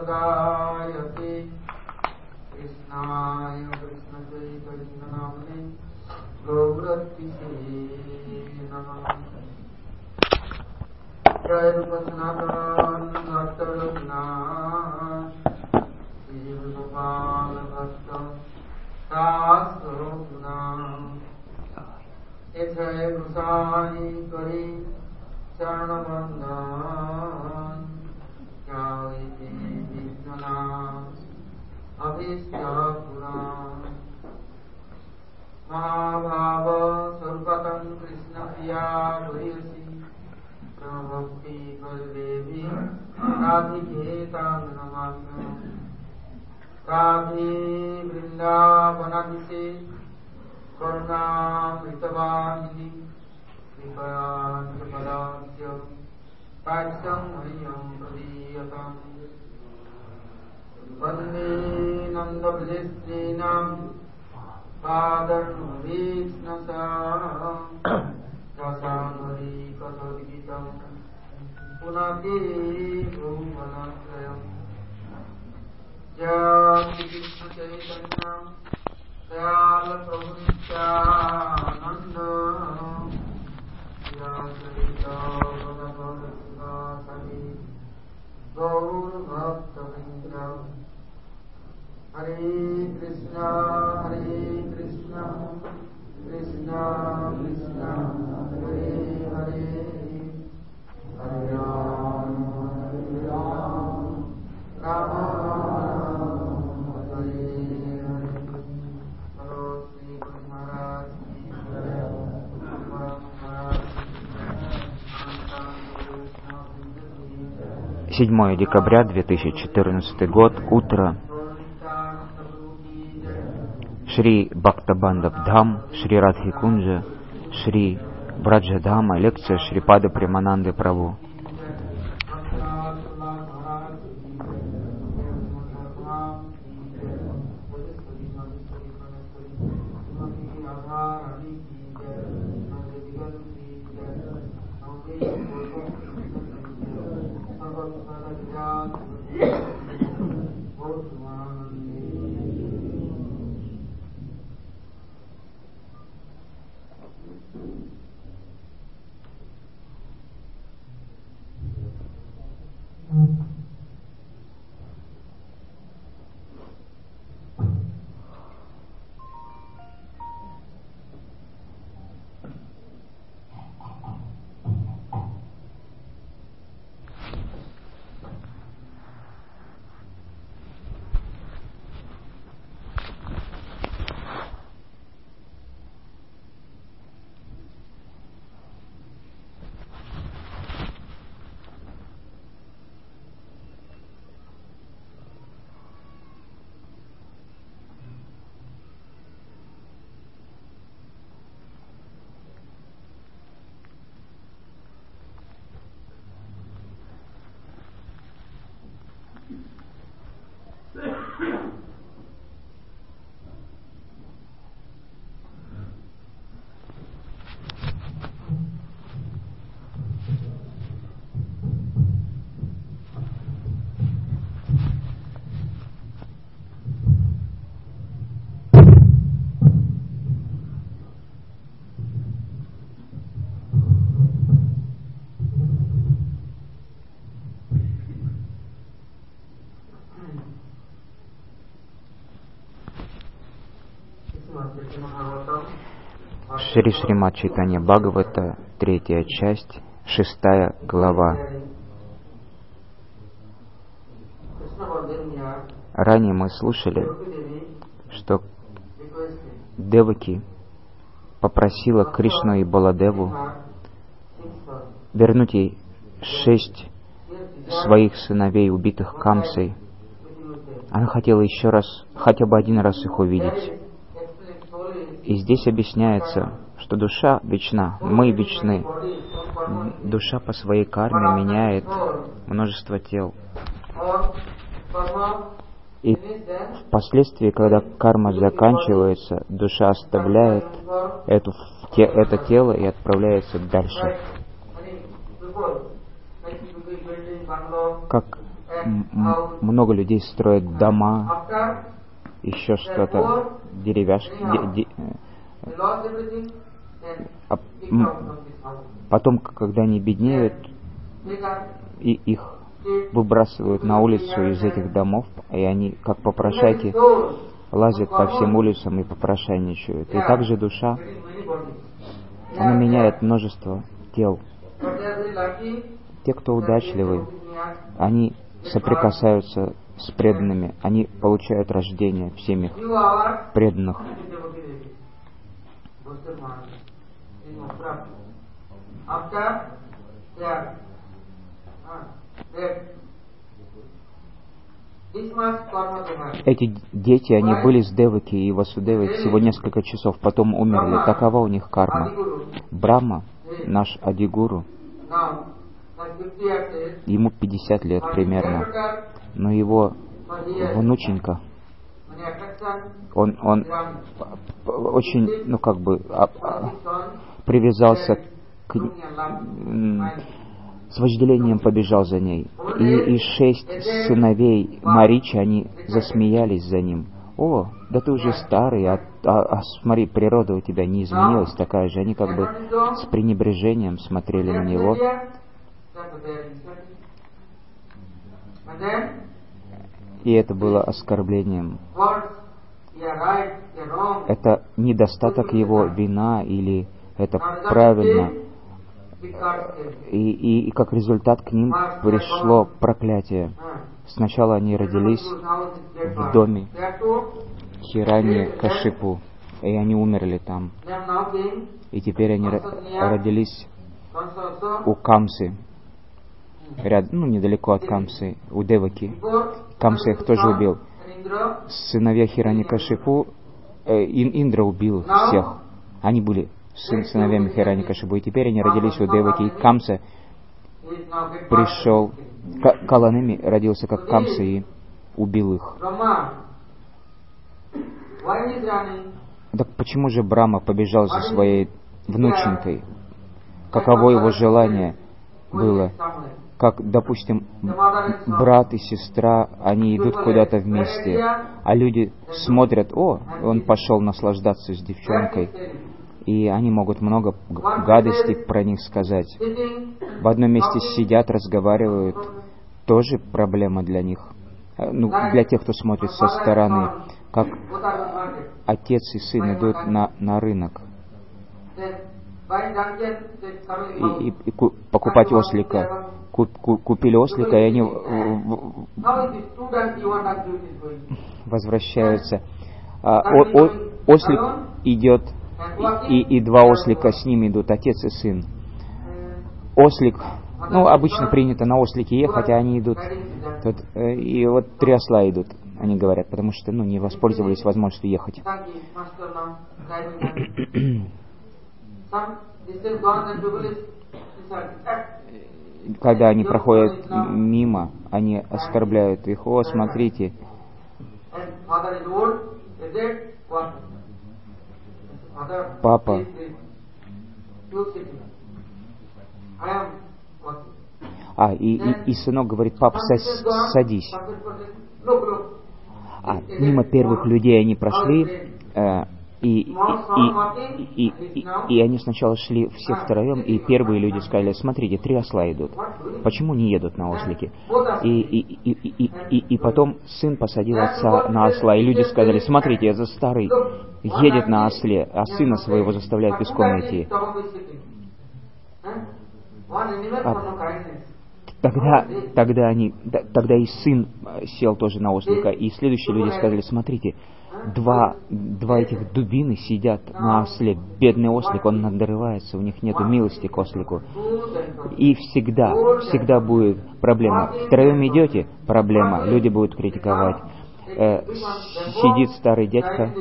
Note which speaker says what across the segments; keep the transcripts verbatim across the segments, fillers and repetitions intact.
Speaker 1: седьмое декабря две тысячи четырнадцатый год, утро. Шри Бхактабандаб Дхам, Шри Радхикунджа, Шри Браджадхама, лекция Шрипады Премананды Прабху. Шри Шримад Чайтанья Бхагавата, третья часть, шестая глава. Ранее мы слушали, что Деваки попросила Кришну и Баладеву вернуть ей шесть своих сыновей, убитых Камсой. Она хотела еще раз, хотя бы один раз их увидеть. И здесь объясняется, что душа вечна, мы вечны. Душа по своей карме меняет множество тел. И впоследствии, когда карма заканчивается, душа оставляет эту, те, это тело и отправляется дальше. Как м- много людей строят дома, еще что-то, деревяшки. Де- де- а, м- потом, когда они беднеют, и их выбрасывают на улицу из этих домов, и они, как попрошайки, лазят по всем улицам и попрошайничают. И также душа, она меняет множество тел. Те, кто удачливы, они соприкасаются с преданными, они получают рождение в семьях преданных. Эти дети, они были с Деваки и Васудевой всего несколько часов, потом умерли. Такова у них карма. Брахма, наш Адигуру, ему пятьдесят лет примерно, но его внученька, он, он очень, ну как бы, привязался к, с вожделением побежал за ней. И, и шесть сыновей Маричи, они засмеялись за ним. О, да ты уже старый, а, а, а смотри, природа у тебя не изменилась такая же. Они как бы с пренебрежением смотрели на него. И это было оскорблением. Это недостаток его, вина, или это правильно. И, и, и как результат к ним пришло проклятие. Сначала они родились в доме Хираньякашипу, и они умерли там. И теперь они родились у Камсы, ряд, ну, недалеко от Камсы, у Деваки. Камса их тоже убил. Сыновья Хираньякашипу, э, Индра убил всех. Они были сын, сыновьями Хираньякашипу, и теперь они родились у Деваки. И Камса пришел, Каланеми родился как Камса и убил их. Так почему же Брахма побежал за своей внученькой? Каково его желание было? Как, допустим, брат и сестра, они идут куда-то вместе, а люди смотрят, о, он пошел наслаждаться с девчонкой, и они могут много гадостей про них сказать. В одном месте сидят, разговаривают, тоже проблема для них. Ну, для тех, кто смотрит со стороны, как отец и сын идут на, на рынок и, и, и ку, покупать ослика. Куп, куп, купили ослика, и они возвращаются. А, о, о, ослик идет, и, и, и два ослика с ним идут, отец и сын. Ослик, ну, обычно принято на ослике ехать, а они идут, тут, и вот три осла идут, они говорят, потому что, ну, не воспользовались возможностью ехать. Когда они проходят мимо, они оскорбляют их. О, смотрите, папа, а, и, и, и сынок говорит, папа, садись. А, мимо первых людей они прошли, э, И, и, и, и, и, и они сначала шли все втроем, и первые люди сказали, смотрите, три осла идут, почему не едут на ослике? И, и, и, и, и, и потом сын посадил отца на осла, и люди сказали, смотрите, этот старый едет на осле, а сына своего заставляет пешком идти. А тогда, тогда, они, тогда и сын сел тоже на ослика, и следующие люди сказали, смотрите, Два, два этих дубины сидят на осле. Бедный ослик, он надрывается, у них нет милости к ослику. И всегда, всегда будет проблема. Втроем идете, проблема, люди будут критиковать. Э, сидит старый дядька,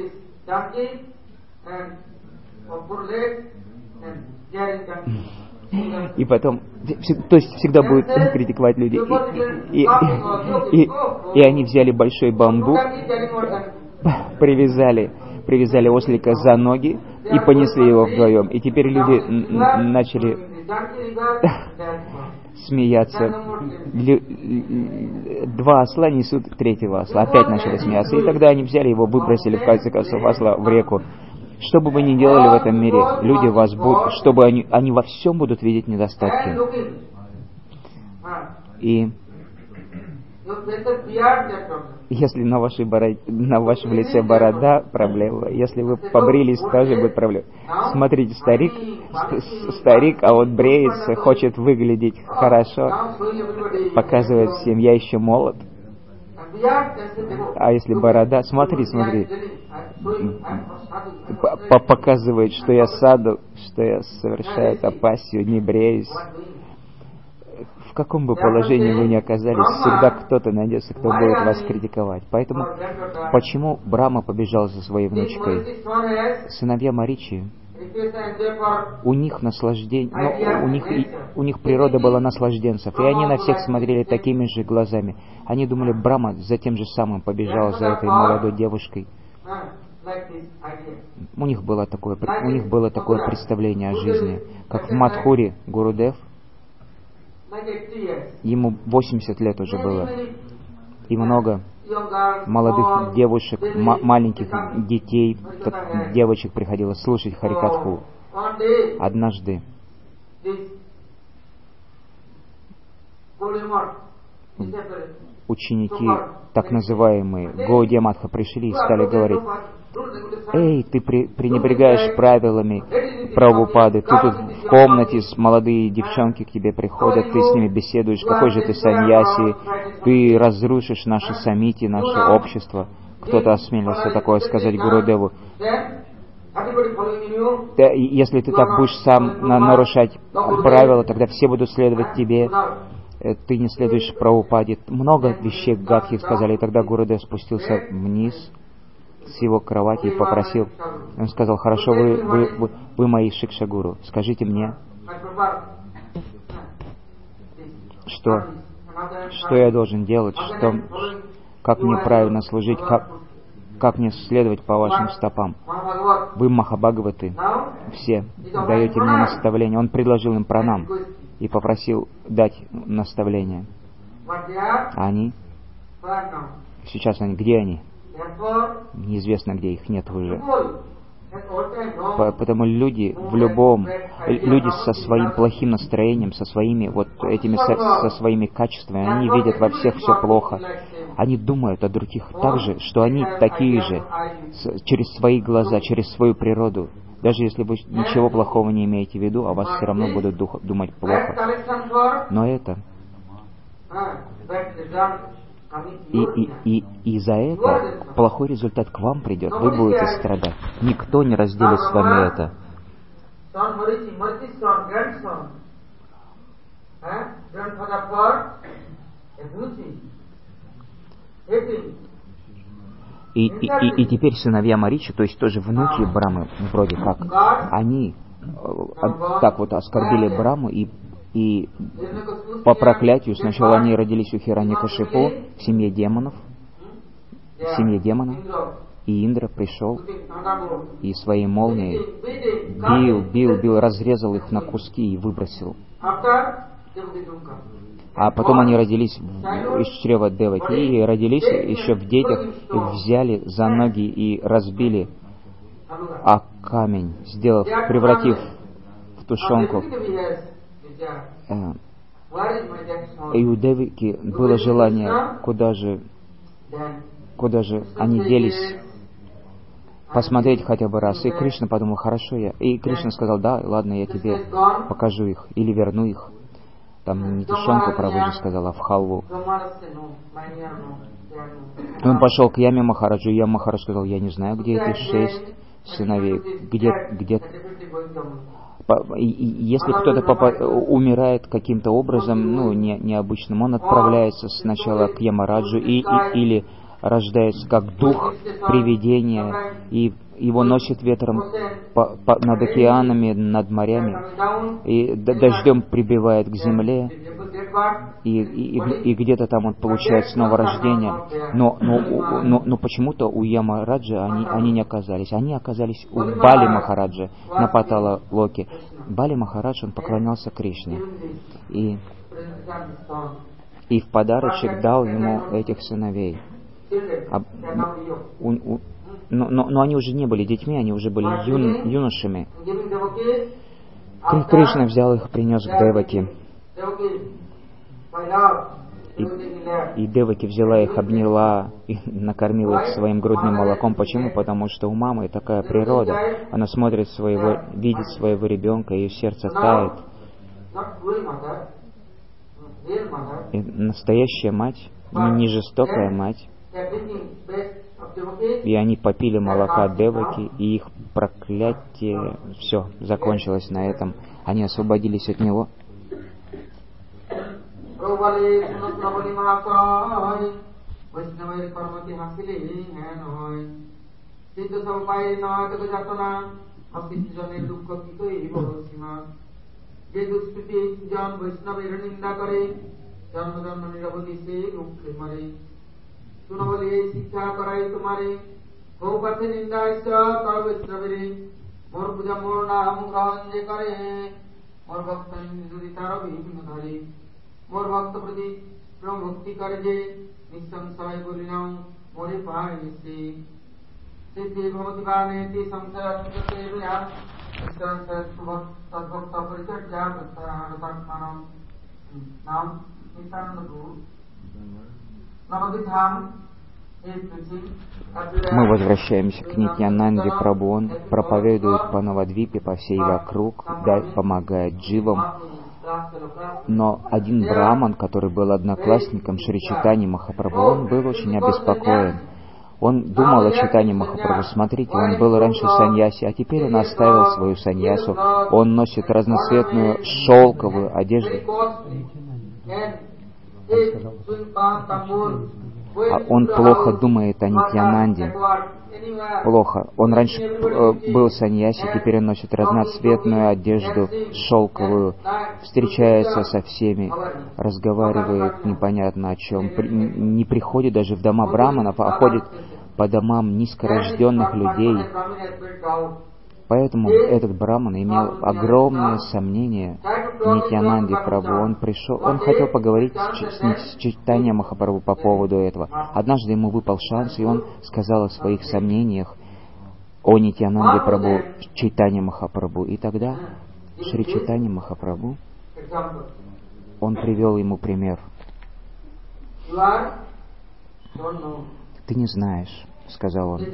Speaker 1: и потом, то есть всегда будут критиковать люди. И, и, и, и они взяли большой бамбук, привязали, привязали ослика за ноги и понесли его вдвоем. И теперь люди начали смеяться. Два осла несут третьего осла. Опять начали смеяться. И тогда они взяли его, выбросили в конце концов осла в реку. Что бы вы ни делали в этом мире, люди вас будут, чтобы они, они во всем будут видеть недостатки. И если на, вашей бороде, на вашем лице борода, проблема. Если вы побрились, тоже будет проблема. Смотрите, старик, старик, а вот бреется, хочет выглядеть хорошо, показывает всем, я еще молод. А если борода, смотри, смотри, показывает, что я саду, что я совершаю тапасию, не бреюсь. В каком бы положении вы ни оказались, всегда кто-то найдется, кто будет вас критиковать. Поэтому, почему Брахма побежал за своей внучкой? Сыновья Маричи, у них наслаждение, ну, у них, у них природа была наслажденцев, и они на всех смотрели такими же глазами. Они думали, Брахма за тем же самым побежал за этой молодой девушкой. У них было такое, у них было такое представление о жизни, как в Мадхуре Гурудев. Ему восемьдесят лет уже было, и много молодых девушек, м- маленьких детей, девочек приходило слушать Харикатху. Однажды ученики, так называемые Гаудия Матха, пришли и стали говорить: «Эй, ты при, пренебрегаешь правилами Прабхупады, ты тут в комнате, с молодые девчонки к тебе приходят, ты с ними беседуешь, какой же ты саньяси, ты разрушишь наши самити, наше общество». Кто-то осмелился такое сказать Гурудеву. Да, если ты так будешь сам на, нарушать правила, тогда все будут следовать тебе. Ты не следуешь Прабхупаде. Много вещей гадких сказали, и тогда Гурудев спустился вниз с его кровати и попросил. Он сказал: «Хорошо, вы, вы, вы, вы мои Шикша-гуру, скажите мне, что, что я должен делать, что, как мне правильно служить, как, как мне следовать по вашим стопам. Вы Махабхагаваты, все даете мне наставление». Он предложил им пранам и попросил дать наставление. А они? Сейчас они, где они? Неизвестно где, их нет уже. Потому люди в любом, люди со своим плохим настроением, со своими вот этими, со, со своими качествами, они видят во всех все плохо. Они думают о других так же, что они такие же, с, через свои глаза, через свою природу. Даже если вы ничего плохого не имеете в виду, о вас все равно будут дух, думать плохо. Но это... И, и, и, и за это плохой результат к вам придет, вы будете страдать. Никто не разделит с вами это. И, и, и, и теперь сыновья Маричи, то есть тоже внуки Брамы, вроде как, они э, так вот оскорбили Браму, и И по проклятию сначала они родились у Хираньякашипу в семье демонов, в семье демонов, и Индра пришел и своей молнией бил, бил, бил, разрезал их на куски и выбросил. А потом они родились в, из чрева Деваки, и родились еще в детях, их взяли за ноги и разбили о камень, сделав, превратив в тушенку. И у Девики было желание, куда же, куда же они делись, посмотреть хотя бы раз. И Кришна подумал: хорошо я. И Кришна сказал: да, ладно, я тебе покажу их или верну их. Там не тушенку, Прабхуджи сказал, а в халву. Он пошел к Яме Махараджу, и Яма Махарадж сказал: я не знаю, где эти шесть сыновей, где, где... И если кто-то попа- умирает каким-то образом, ну, не, необычным, он отправляется сначала к Ямараджу и, и, или рождается как дух, привидение, и его носит ветром по, по, над океанами, над морями, и дождем прибивает к земле, и, и, и, и где-то там он получает снова рождение. Но, но, но, но почему-то у Ямараджа они, они не оказались. Они оказались у Бали Махараджа на Патала Локе. Бали Махарадж, он поклонялся Кришне. И, и в подарочек дал ему этих сыновей. А, у, у, но, но, но они уже не были детьми, они уже были юн, юношами. Кришна взял их и принес к Деваки. И, и Деваки взяла их, обняла и накормила их своим грудным молоком. Почему? Потому что у мамы такая природа. Она смотрит своего, видит своего ребенка, ее сердце тает. И настоящая мать, не жестокая мать. И они попили молока Деваки, и их проклятие, все, закончилось на этом. Они освободились от него.
Speaker 2: मोर भक्त प्रति प्रेम भक्ति करे जे निसंशय बोलिनां मोरे पाए से सिद्धि भवति बाने ति संशय अस्ते विना निसंशय सुभक्त तद्भक्त परिचर्या तत्मानं नाम नितानंद गुरु नवदिधाम.
Speaker 1: Мы возвращаемся к Нитьянанде Прабху. Он проповедует по Навадвипе, по всей вокруг, да, помогает дживам. Но один браман, который был одноклассником Шри Чайтаньи Махапрабху, он был очень обеспокоен. Он думал о Чайтаньи Махапрабху. Смотрите, он был раньше саньяси, а теперь он оставил свою саньясу. Он носит разноцветную шелковую одежду. А он плохо думает о Нитьянанде. Плохо. Он раньше э, был саньяси, теперь он носит разноцветную одежду, шелковую, встречается со всеми, разговаривает непонятно о чем, при, не приходит даже в дома браманов, а ходит по домам низкорожденных людей. Поэтому этот браман имел огромное сомнение в Нитьянанде Прабху. Он пришел, он хотел поговорить с, с Чайтаньей Махапрабху по поводу этого. Однажды ему выпал шанс, и он сказал о своих сомнениях о Нитьянанде Прабху Чайтанье Махапрабху. И тогда Шри Чайтанья Махапрабху, он привел ему пример. «Ты не знаешь», — сказал он.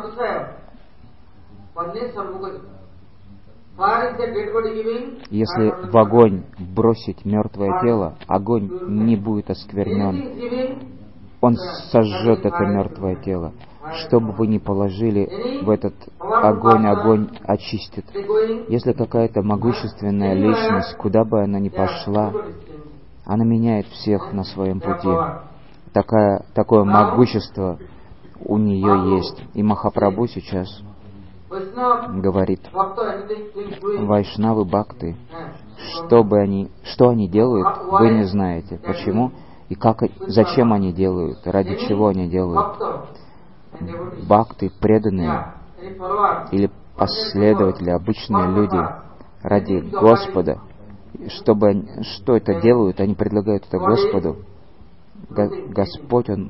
Speaker 1: Если в огонь бросить мертвое тело, огонь не будет осквернен. Он сожжет это мертвое тело. Что бы вы ни положили в этот огонь, огонь очистит. Если какая-то могущественная личность, куда бы она ни пошла, она меняет всех на своем пути. Такая, такое могущество у нее есть. И Махапрабху сейчас говорит: вайшнавы бхакты, что бы они, что они делают, вы не знаете. Почему и как, зачем они делают, ради чего они делают. Бхакты, преданные или последователи, обычные люди, ради Господа, чтобы они, что это делают, они предлагают это Господу. Господь, Он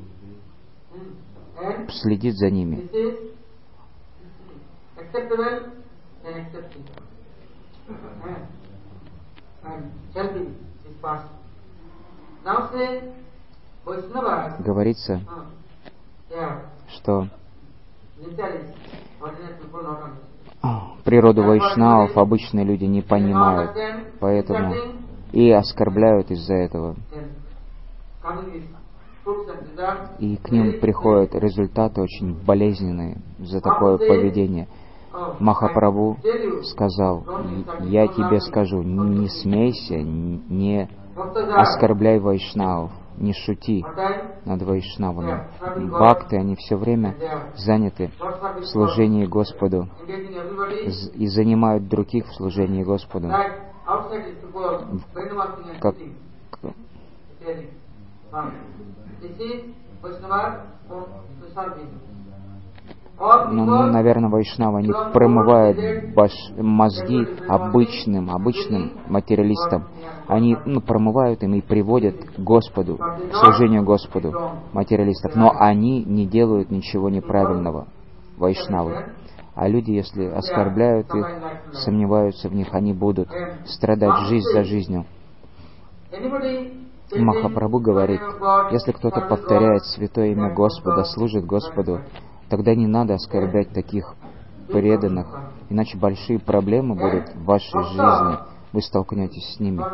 Speaker 1: следит за ними. Говорится, что природу вайшнавов обычные люди не понимают, поэтому и оскорбляют из-за этого. И к ним приходят результаты очень болезненные за такое поведение. Махапрабху сказал: я тебе скажу, не смейся, не оскорбляй вайшнавов, не шути над вайшнавами. Бхакты, они все время заняты в служении Господу и занимают других в служении Господу. Как Ну, наверное, вайшнавы, они промывают баш... мозги обычным, обычным материалистам. Они ну, промывают им и приводят к Господу, к служению Господу материалистов. Но они не делают ничего неправильного, вайшнавы. А люди, если оскорбляют их, сомневаются в них, они будут страдать жизнь за жизнью. Махапрабху говорит, если кто-то повторяет святое имя Господа, служит Господу, тогда не надо оскорблять таких преданных, иначе большие проблемы будут в вашей жизни, вы столкнетесь с ними.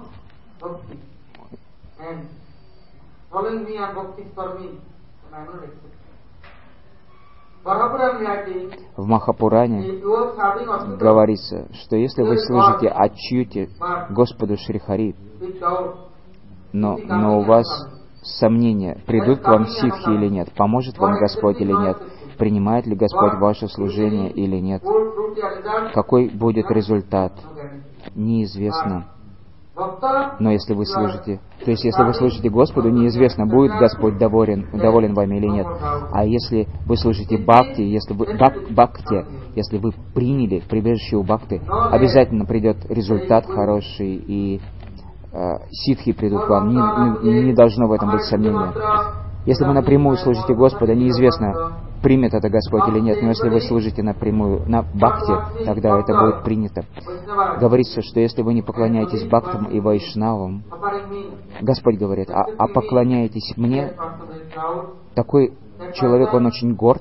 Speaker 1: В Махапуране говорится, что если вы служите Ачьюте, Господу Шрихари, но, но у вас сомнения, придут к вам ситхи или нет, поможет вам Господь или нет, принимает ли Господь ваше служение или нет, какой будет результат, неизвестно. Но если вы служите, то есть если вы служите Господу, неизвестно, будет Господь доволен, доволен вами или нет. А если вы служите Бхакти, если вы бак, бхакти, если вы приняли прибежище у Бхакти, обязательно придет результат хороший, и э, ситхи придут к вам. Не, не, не должно в этом быть сомнения. Если вы напрямую служите Господу, неизвестно, примет это Господь или нет, но если вы служите напрямую на Бхакти, тогда это будет принято. Говорится, что если вы не поклоняетесь Бхактам и Вайшнавам, Господь говорит, а, а поклоняетесь мне, такой человек, он очень горд,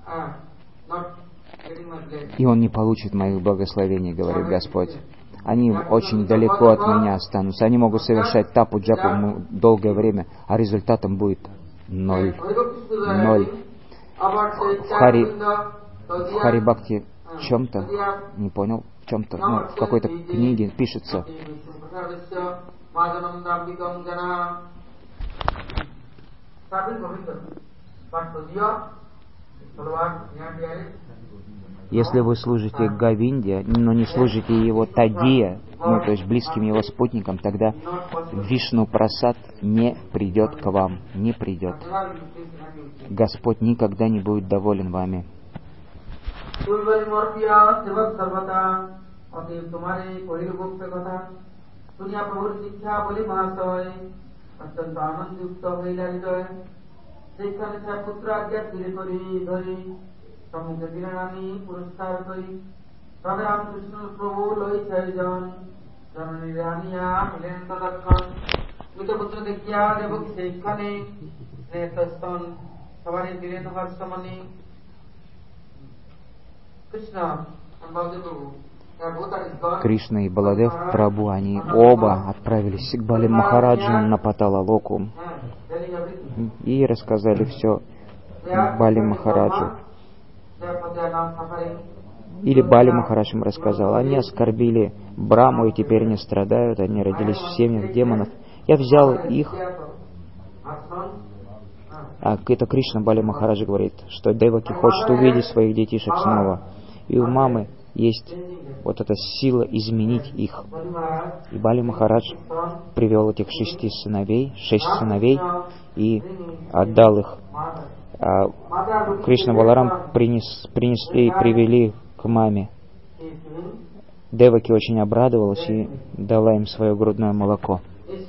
Speaker 1: и он не получит моих благословений, говорит Господь. Они очень далеко от меня останутся. Они могут совершать тапу, джапу долгое время, а результатом будет ноль. Ноль. В Хари, в Хари Бхакти в чем-то, не понял, в чем-то, ну, в какой-то книге пишется, если вы служите Говинде, но не служите его Тадия, ну, то есть близким его спутникам, тогда Вишну Прасад не придет к вам, не придет. Господь никогда не будет доволен вами. Кришна и Баладев Прабху, они оба отправились к Бали Махараджу на Паталалоку и рассказали все Бали Махараджу. Или Бали Махарадж им рассказал. Они оскорбили Браму и теперь не страдают, они родились в семьях демонов. Я взял их. А это Кришна Бали Махарадж говорит, что Деваки хочет увидеть своих детишек снова. И у мамы есть вот эта сила изменить их. И Бали Махарадж привел этих шести сыновей, шесть сыновей, и отдал их. А Кришна Баларам принес, принесли и привели к маме. Деваки очень обрадовалась и дала им свое грудное молоко.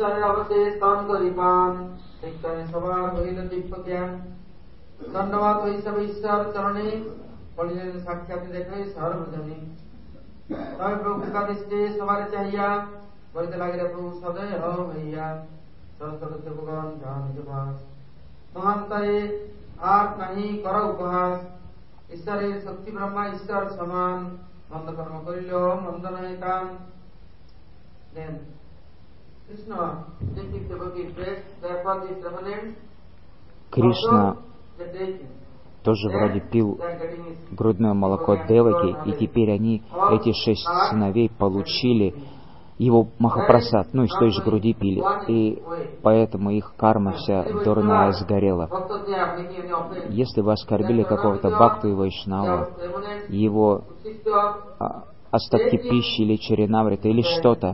Speaker 1: Кришна тоже вроде пил грудное молоко Деваки, и теперь они, эти шесть сыновей, получили его Махапрасад, ну, из той же груди пили, и поэтому их карма вся дурная сгорела. Если вы оскорбили какого-то бхакту и вайшнава, его а, остатки пищи или чаринамрита, или что-то,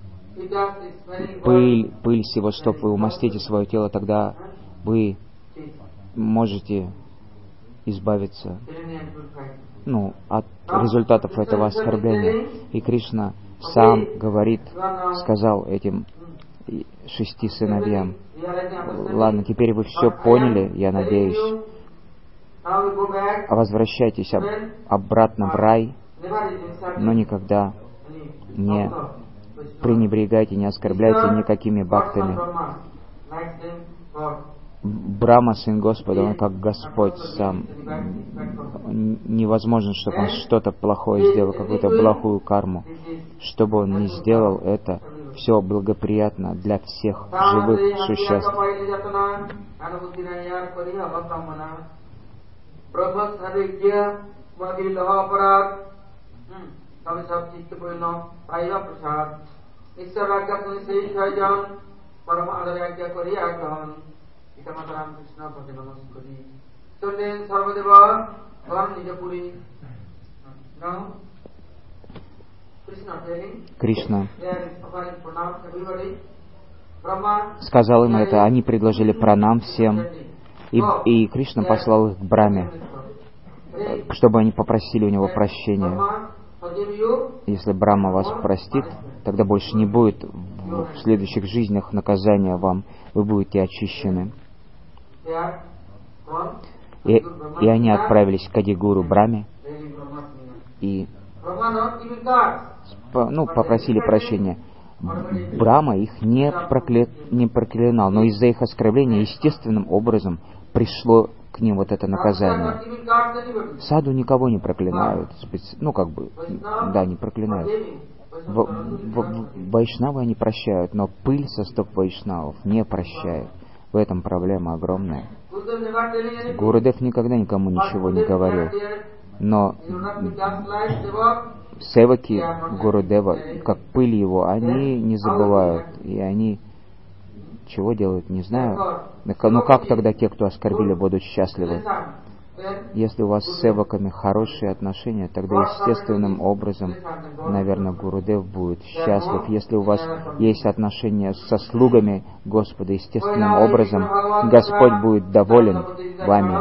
Speaker 1: пыль, пыль с его стоп, вы умастите свое тело, тогда вы можете избавиться ну, от результатов этого оскорбления. И Кришна сам говорит, сказал этим шести сыновьям: ладно, теперь вы все поняли, я надеюсь. Возвращайтесь об, обратно в рай, но никогда не пренебрегайте, не оскорбляйте никакими бхактами. Брахма, Сын Господа, Он как Господь сам. Невозможно, чтобы Он что-то плохое сделал, какую-то плохую карму. Что бы Он ни сделал, это все благоприятно для всех живых существ. Кришна сказал им это, они предложили пранам всем, и, и Кришна послал их к Брахме, чтобы они попросили у него прощения. Если Брахма вас простит, тогда больше не будет в, в следующих жизнях наказания вам, вы будете очищены. И, и они отправились к Адигуру Брахме и ну, попросили прощения. Брахма их не, прокля... не проклинал, но из-за их оскорбления естественным образом пришло к ним вот это наказание. Саду никого не проклинают, ну как бы, да, не проклинают. В, в, в, вайшнавы они прощают, но пыль со стоп вайшнавов не прощает. В этом проблема огромная. Гурудев никогда никому ничего не говорил, но севаки Гурудева, как пыль его, они не забывают, и они чего делают, не знаю. Но как тогда те, кто оскорбили, будут счастливы? Если у вас с севаками хорошие отношения, тогда естественным образом, наверное, Гурудев будет счастлив. Если у вас есть отношения со слугами Господа, естественным образом Господь будет доволен вами.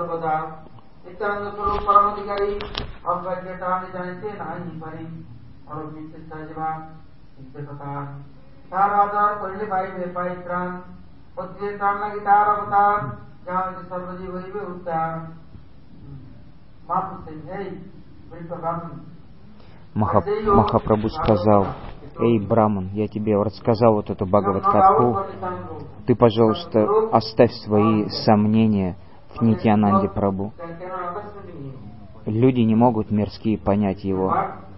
Speaker 1: Маха, Махапрабху сказал: «Эй, Браман, я тебе рассказал вот эту Бхагават-катху, ты, пожалуйста, оставь свои сомнения в Нитьянанде Прабху. Люди не могут мирские понять его.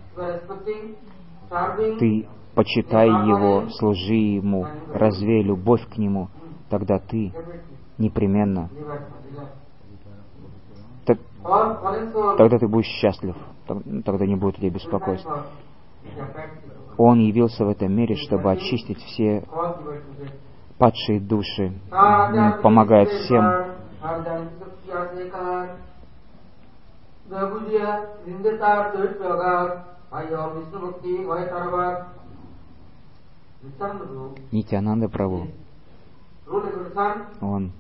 Speaker 1: Ты почитай его, служи ему, развей любовь к нему, тогда ты непременно, так, тогда ты будешь счастлив, тогда не будет у тебя беспокойства». Он явился в этом мире, чтобы очистить все падшие души, помогает всем. Нитьянанда Прабху, он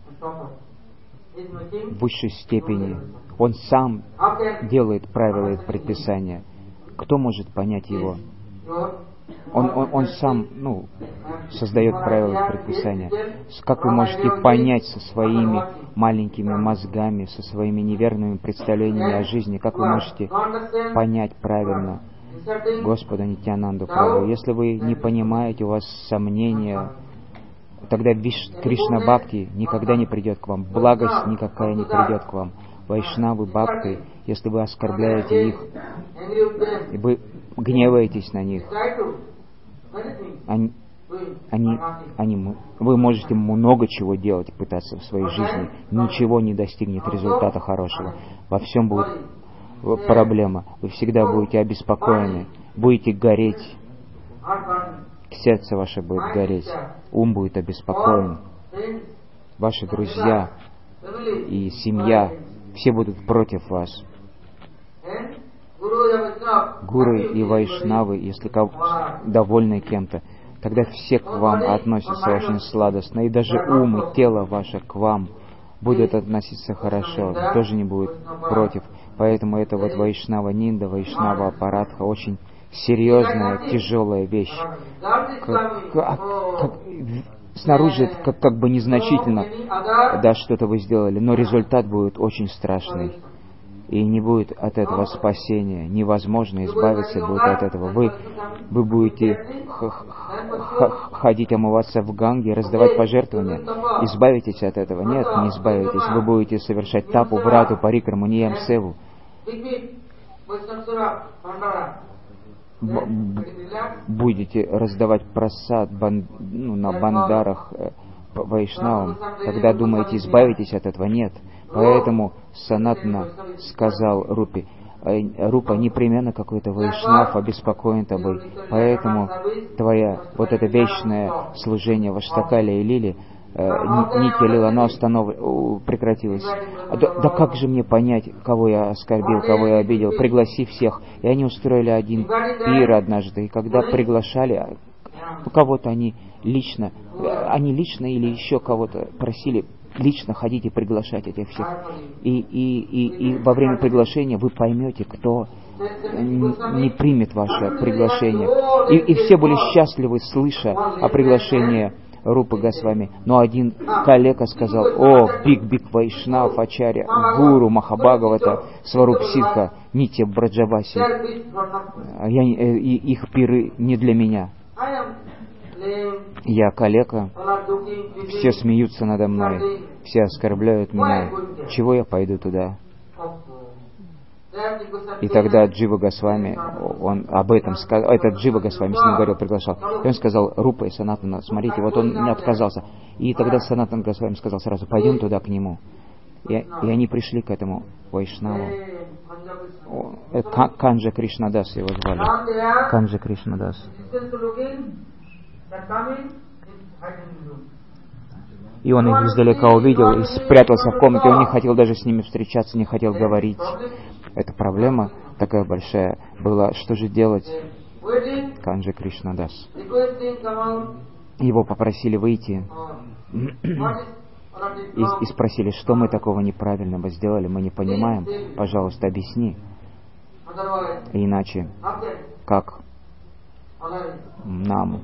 Speaker 1: в высшей степени, он сам делает правила и предписания. Кто может понять его? Он, он, он сам, ну, создает правила и предписания. Как вы можете понять со своими маленькими мозгами, со своими неверными представлениями о жизни, как вы можете понять правильно Господа Нитьянанду Прабху? Если вы не понимаете, у вас сомнения, тогда Виш... Кришна Бхакти никогда не придет к вам, благость никакая не придет к вам. Вайшнавы Бхакти, если вы оскорбляете их, и вы гневаетесь на них, они, они, они, вы можете много чего делать, пытаться в своей жизни, ничего не достигнет результата хорошего. Во всем будет проблема. Вы всегда будете обеспокоены, будете гореть, сердце ваше будет гореть, ум будет обеспокоен, ваши друзья и семья, все будут против вас. Гуру и вайшнавы, если довольны кем-то, тогда все к вам относятся очень сладостно, и даже ум и тело ваше к вам будут относиться хорошо, тоже не будет против. Поэтому это вот Вайшнава Нинда, Вайшнава Апарадха очень серьезная, тяжелая вещь. Как, как, как, снаружи это как, как бы незначительно, да, что-то вы сделали, но результат будет очень страшный. И не будет от этого спасения. Невозможно избавиться будет от этого. Вы, вы будете х- х- ходить омываться в Ганге, раздавать пожертвования. Избавитесь от этого? Нет, не избавитесь. Вы будете совершать тапу, врату, парикраму, ниям, севу. Б- будете раздавать прасад бан, ну, на бандарах э, вайшнавам. Когда думаете, избавитесь от этого? Нет. Поэтому Санатана сказал Рупе: Рупа, непременно какой-то вайшнав обеспокоен тобой. Поэтому твое вот это вечное служение в Аштакале и Лиле, Нитья Лила, оно останов... прекратилось. Да, да как же мне понять, кого я оскорбил, кого я обидел? Пригласи всех. И они устроили один пир однажды. И когда приглашали, ну, кого-то они лично, они лично или еще кого-то просили лично ходить и приглашать этих всех. И, и, и, и во время приглашения вы поймете, кто не примет ваше приглашение. И, и все были счастливы, слыша о приглашении Рупы Госвами. Но один коллега сказал: о, биг-биг Вайшнав, Ачарья, Гуру, Махабхагавата, Сваруб Сидха, Нитья Браджаваси. Я, и, их пиры не для меня. Я калека, все смеются надо мной, все оскорбляют меня. Чего я пойду туда? И тогда Джива Госвами, он об этом сказал, этот Джива Госвами с ним говорил, приглашал. И он сказал: Рупа и Санатана, смотрите, вот он не отказался. И тогда Санатана Госвами сказал сразу: пойдем туда к нему. И, и они пришли к этому Вайшнаву. Канджа Кришнадас его звали. Канджа Кришнадас. И он их издалека увидел и спрятался в комнате. Он не хотел даже с ними встречаться, не хотел говорить. Эта проблема такая большая была. Что же делать? Канджа Кришнадас. Его попросили выйти и, и спросили: что мы такого неправильного сделали, мы не понимаем. Пожалуйста, объясни. Иначе как нам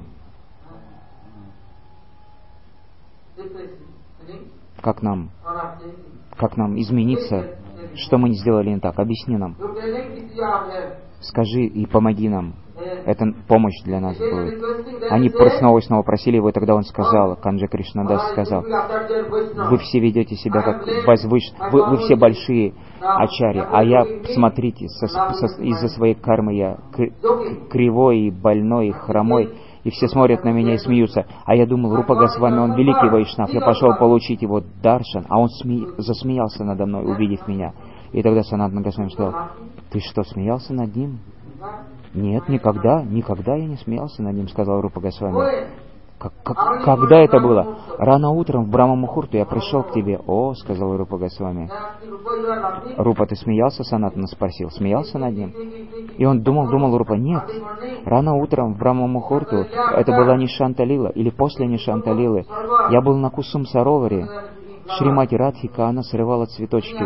Speaker 1: Как нам, как нам измениться, что мы не сделали не так? Объясни нам. Скажи и помоги нам. Это помощь для нас будет. Они снова и снова просили его, и тогда он сказал, Канджа Кришнадас сказал: вы все ведете себя как возвышенные, вы, вы все большие ачарьи, а я, смотрите, со, со, из-за своей кармы я кривой и больной, и хромой. И все смотрят на меня и смеются. А я думал, Рупа Госвами, он великий вайшнав. Я пошел получить его даршан, а он сме... засмеялся надо мной, увидев меня. И тогда Санатана Госвами сказал: ты что, смеялся над ним? Нет, никогда, никогда я не смеялся над ним, сказал Рупа Госвами. Как, как, когда это было? Рано утром в Брахма Мухурту я пришел к тебе. О, сказал Рупа Госвами. Рупа, ты смеялся? Санатана спросил. Смеялся над ним? И он думал, думал, Рупа, нет. Рано утром в Брахма Мухурту, это была Нишанта Лила, или после Нишанта Лилы. Я был на Кусум Сароваре. Шримати Радхика, она срывала цветочки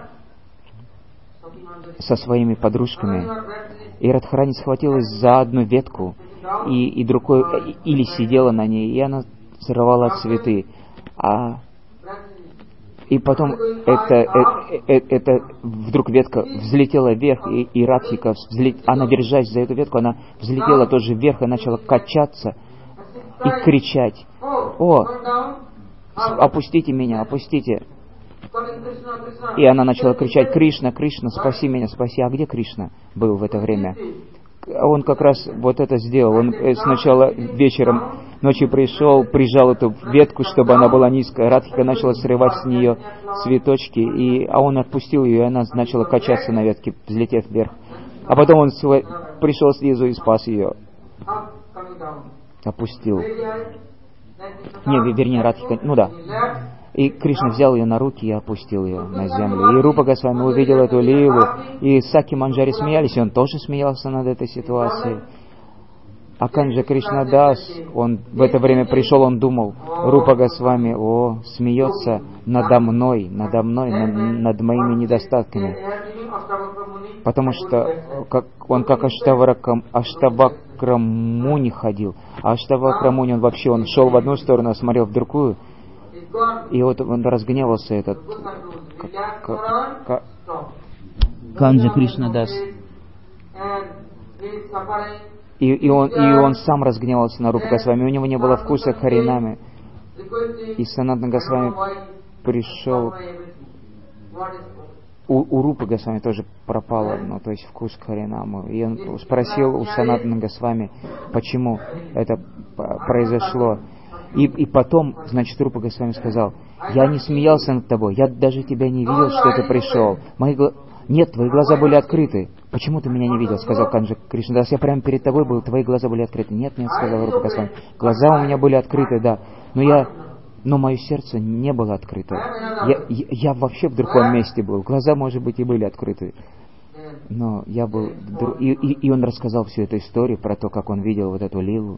Speaker 1: со своими подружками. И Радхарани схватилась за одну ветку, и, и другой, или сидела на ней, и она срывала цветы. А, и потом это, это, это, это вдруг ветка взлетела вверх, и, и Радхика, взлет, она, держась за эту ветку, она взлетела тоже вверх и начала качаться и кричать: «О, опустите меня, опустите!» И она начала кричать: «Кришна, Кришна, спаси меня, спаси!» А где Кришна был в это время? Он как раз вот это сделал. Он сначала вечером, ночью пришел, прижал эту ветку, чтобы она была низкая. Радхика начала срывать с нее цветочки, и, а он отпустил ее, и она начала качаться на ветке, взлетев вверх. А потом он пришел снизу и спас ее. Опустил. Не, вернее, Радхика, ну да. И Кришна взял ее на руки и опустил ее на землю. И Рупа Госвами увидел эту лилу, и Саки Манджари смеялись, и он тоже смеялся над этой ситуацией. А Канджа Кришнадас, он в это время пришел, он думал, Рупа Госвами, о, смеется надо мной, надо мной, над, над моими недостатками. Потому что как, он как Аштавакра, Аштавакра Муни ходил. А Аштавакра Муни, он вообще, он шел в одну сторону, а смотрел в другую. И вот он разгневался, этот Канджа Кришнадас. И, и, он, и он сам разгневался на Рупу Госвами. У него не было вкуса к Харинаме. И Санатана Госвами пришел. У, у Рупы Госвами тоже пропало, ну, то есть вкус к Харинаму. И он спросил у Санатана Госвами, почему это произошло. И, и потом, значит, Рупа Госвами сказал, я не смеялся над тобой, я даже тебя не видел, что ты пришел. Мои гла... Нет, твои глаза были открыты. Почему ты меня не видел? Сказал Канджа Кришнадас. Я прямо перед тобой был, твои глаза были открыты. Нет, нет, сказал Рупа Госвами. Глаза у меня были открыты, да. Но я, но мое сердце не было открыто. Я, я, я вообще в другом месте был. Глаза, может быть, и были открыты. Но я был... И, и, и он рассказал всю эту историю про то, как он видел вот эту лилу.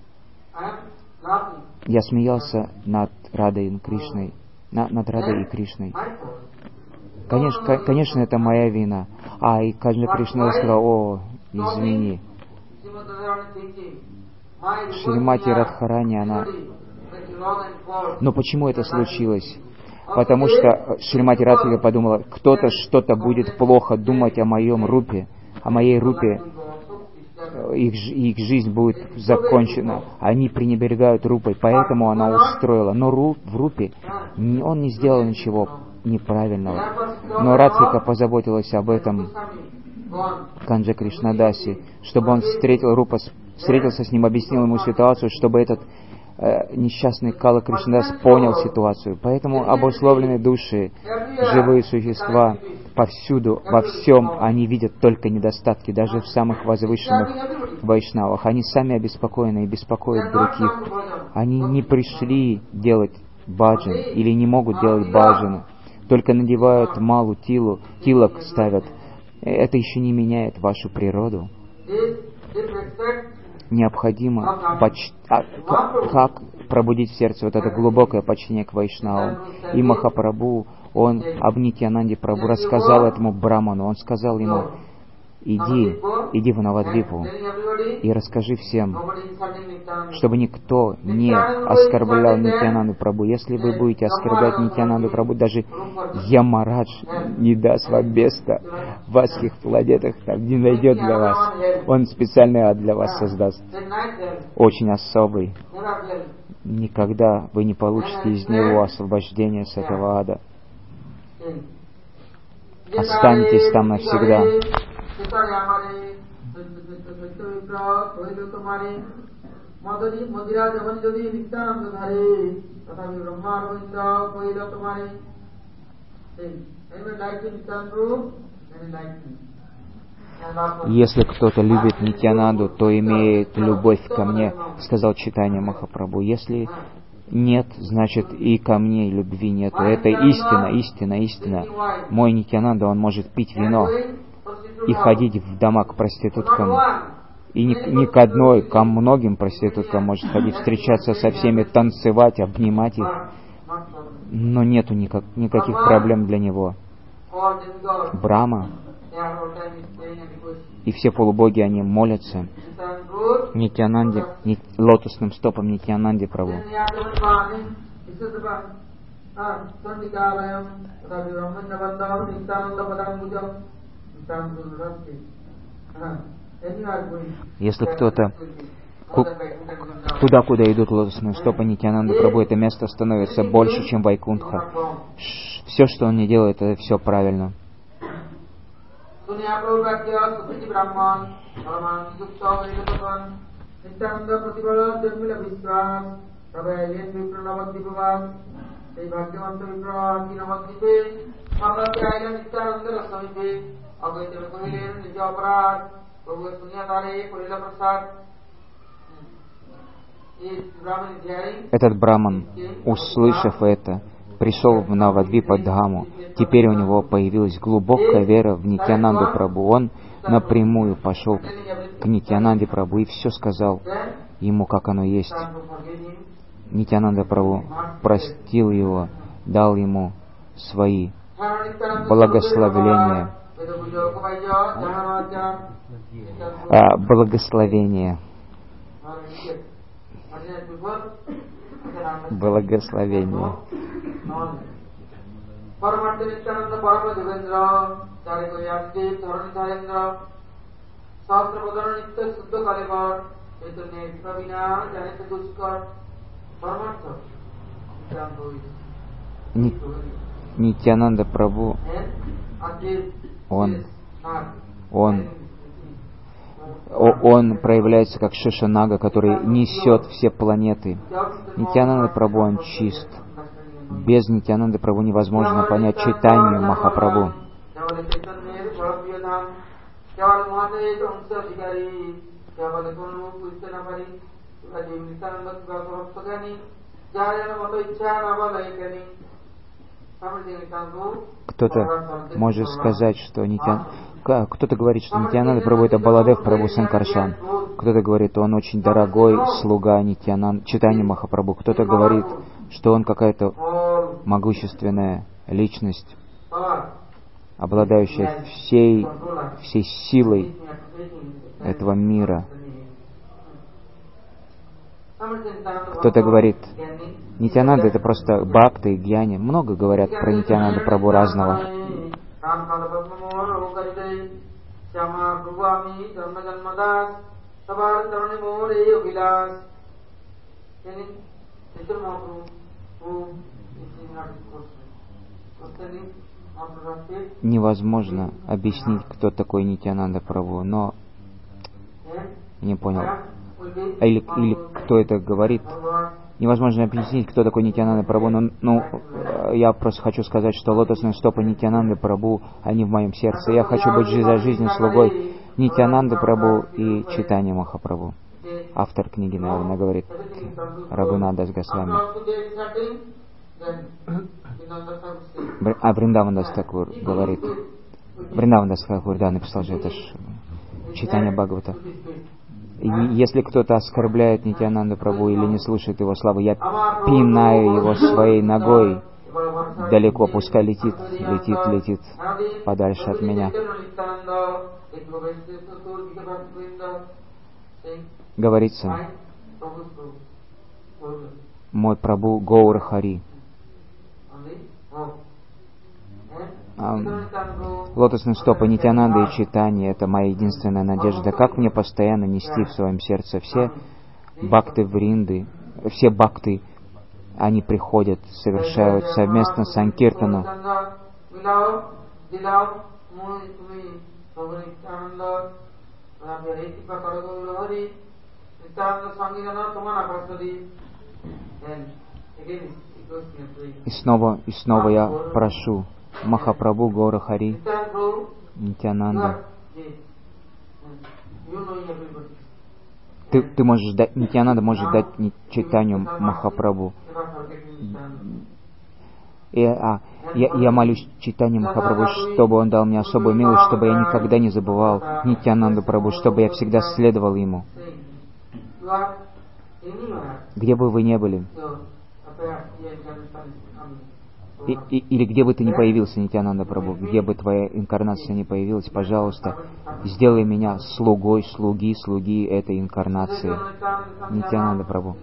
Speaker 1: Я смеялся над Радой и Кришной. На, над Радой и Кришной. Конечно, конечно, это моя вина. А, и Канджа Кришна сказал, о, извини. Шримати Радхарани, она... Но почему это случилось? Потому что Шримати Радхарани подумала, кто-то что-то будет плохо думать о моем Рупе, о моей Рупе. Их, их жизнь будет закончена. Они пренебрегают Рупой, поэтому она устроила. Но Руп, в Рупе он не сделал ничего неправильного. Но Радхика позаботилась об этом Канджа Кришнадасе, чтобы он встретил Рупа, встретился с ним, объяснил ему ситуацию, чтобы этот э, несчастный Кала Кришнадас понял ситуацию. Поэтому обусловленные души, живые существа, повсюду, во всем они видят только недостатки, даже в самых возвышенных вайшнавах. Они сами обеспокоены и беспокоят других. Они не пришли делать баджан или не могут делать баджану, только надевают малу тилу, тилок ставят. Это еще не меняет вашу природу. Необходимо поч... а, как, как пробудить в сердце вот это глубокое почтение к Вайшнавам. И Махапрабху, он об Нитьянанде Прабху рассказал этому браману. Он сказал ему, иди, иди в Навадвипу и расскажи всем, чтобы никто не оскорблял Нитьянанду Прабху. Если вы будете оскорблять Нитьянанду Прабху, даже Ямарадж не даст вам места в адских планетах, там не найдет для вас. Он специальный ад для вас создаст. Очень особый. Никогда вы не получите из него освобождение с этого ада. Останетесь там навсегда. Если кто-то любит Нитьянанду, то имеет любовь ко мне, сказал Чайтанья Махапрабху. Если нет, значит и ко мне любви нет. Это истина, истина, истина. Мой Нитьянанда, он может пить вино и ходить в дома к проституткам. И не, не к одной, ко многим проституткам может ходить, встречаться со всеми, танцевать, обнимать их. Но нету никак, никаких проблем для него. Брахма и все полубоги, они молятся Нитьянанде, нит, лотосным стопам Нитьянанде Прабху. Если кто-то туда, куда идут лотосные стопы Нитьянанды Прабху, это место становится больше, чем Вайкунтха. Все, что он не делает, это все правильно. Этот браман, услышав это, пришел в Навадвипа Дхаму. Теперь у него появилась глубокая вера в Нитьянанду Прабху. Он напрямую пошел к Нитьянанде Прабху и все сказал. ему, как оно есть. Нитьянанда Прабху простил его, дал ему свои благословения. А, благословения. Благословения. Нитьянанда Прабху, он, он, он проявляется как Шешанага, который несет все планеты. Нитьянанда Прабху, он чист. Без Нитьянанды Прабху невозможно понять Чайтанью Махапрабху. Кто-то может сказать, что Нитьян... Кто-то говорит, что Нитьянанда Прабху это Баладев Прабху Санкаршан. Кто-то говорит, он очень дорогой слуга Нитьянанда, Чайтаньи Махапрабху. Кто-то говорит, что он какая-то могущественная личность, обладающая всей, всей силой этого мира. Кто-то говорит, Нитьянанда это просто бхакти и гьяни. Много говорят про Нитьянанду Прабху разного. Невозможно объяснить, кто такой Нитьянанда Прабху, но не понял. Или, или кто это говорит. Невозможно объяснить, кто такой Нитьянанда Прабху, но ну, я просто хочу сказать, что лотосные стопы Нитьянанды Прабху, они в моем сердце. Я хочу быть за жизнь слугой Нитьянанды Прабху и Чайтаньи Махапрабху. Автор книги, наверное, говорит Рагунат Дас Госвами. А Вриндаван Дас Такур говорит, Вриндаван Дас Такур, да, написал же, это ж читание Бхагавата. И если кто-то оскорбляет Нитьянанду Прабху или не слушает его славы, я пинаю его своей ногой далеко, пускай летит, летит, летит подальше от меня. Говорится, мой Прабху Гаура Хари. А, лотосные стопы Нитьянанды и Чайтаньи — это моя единственная надежда. Как мне постоянно нести в своем сердце все бхакты Вринды, все бхакты, они приходят, совершают совместно санкиртану. И снова, и снова я прошу Махапрабху Гаура Хари, Нитьянанда. Ты, ты можешь дать, Нитьянанда может дать Чайтанью Махапрабху. И, а, я, я молюсь Чайтаньи Махапрабху, чтобы он дал мне особую милость, чтобы я никогда не забывал Нитьянанду Прабху, чтобы я всегда следовал ему. Где бы вы ни были, И, и, или где бы ты ни появился, Нитьянанда Прабху, где бы твоя инкарнация ни появилась, пожалуйста, сделай меня слугой, слуги, слуги этой инкарнации. Нитьянанда Прабху.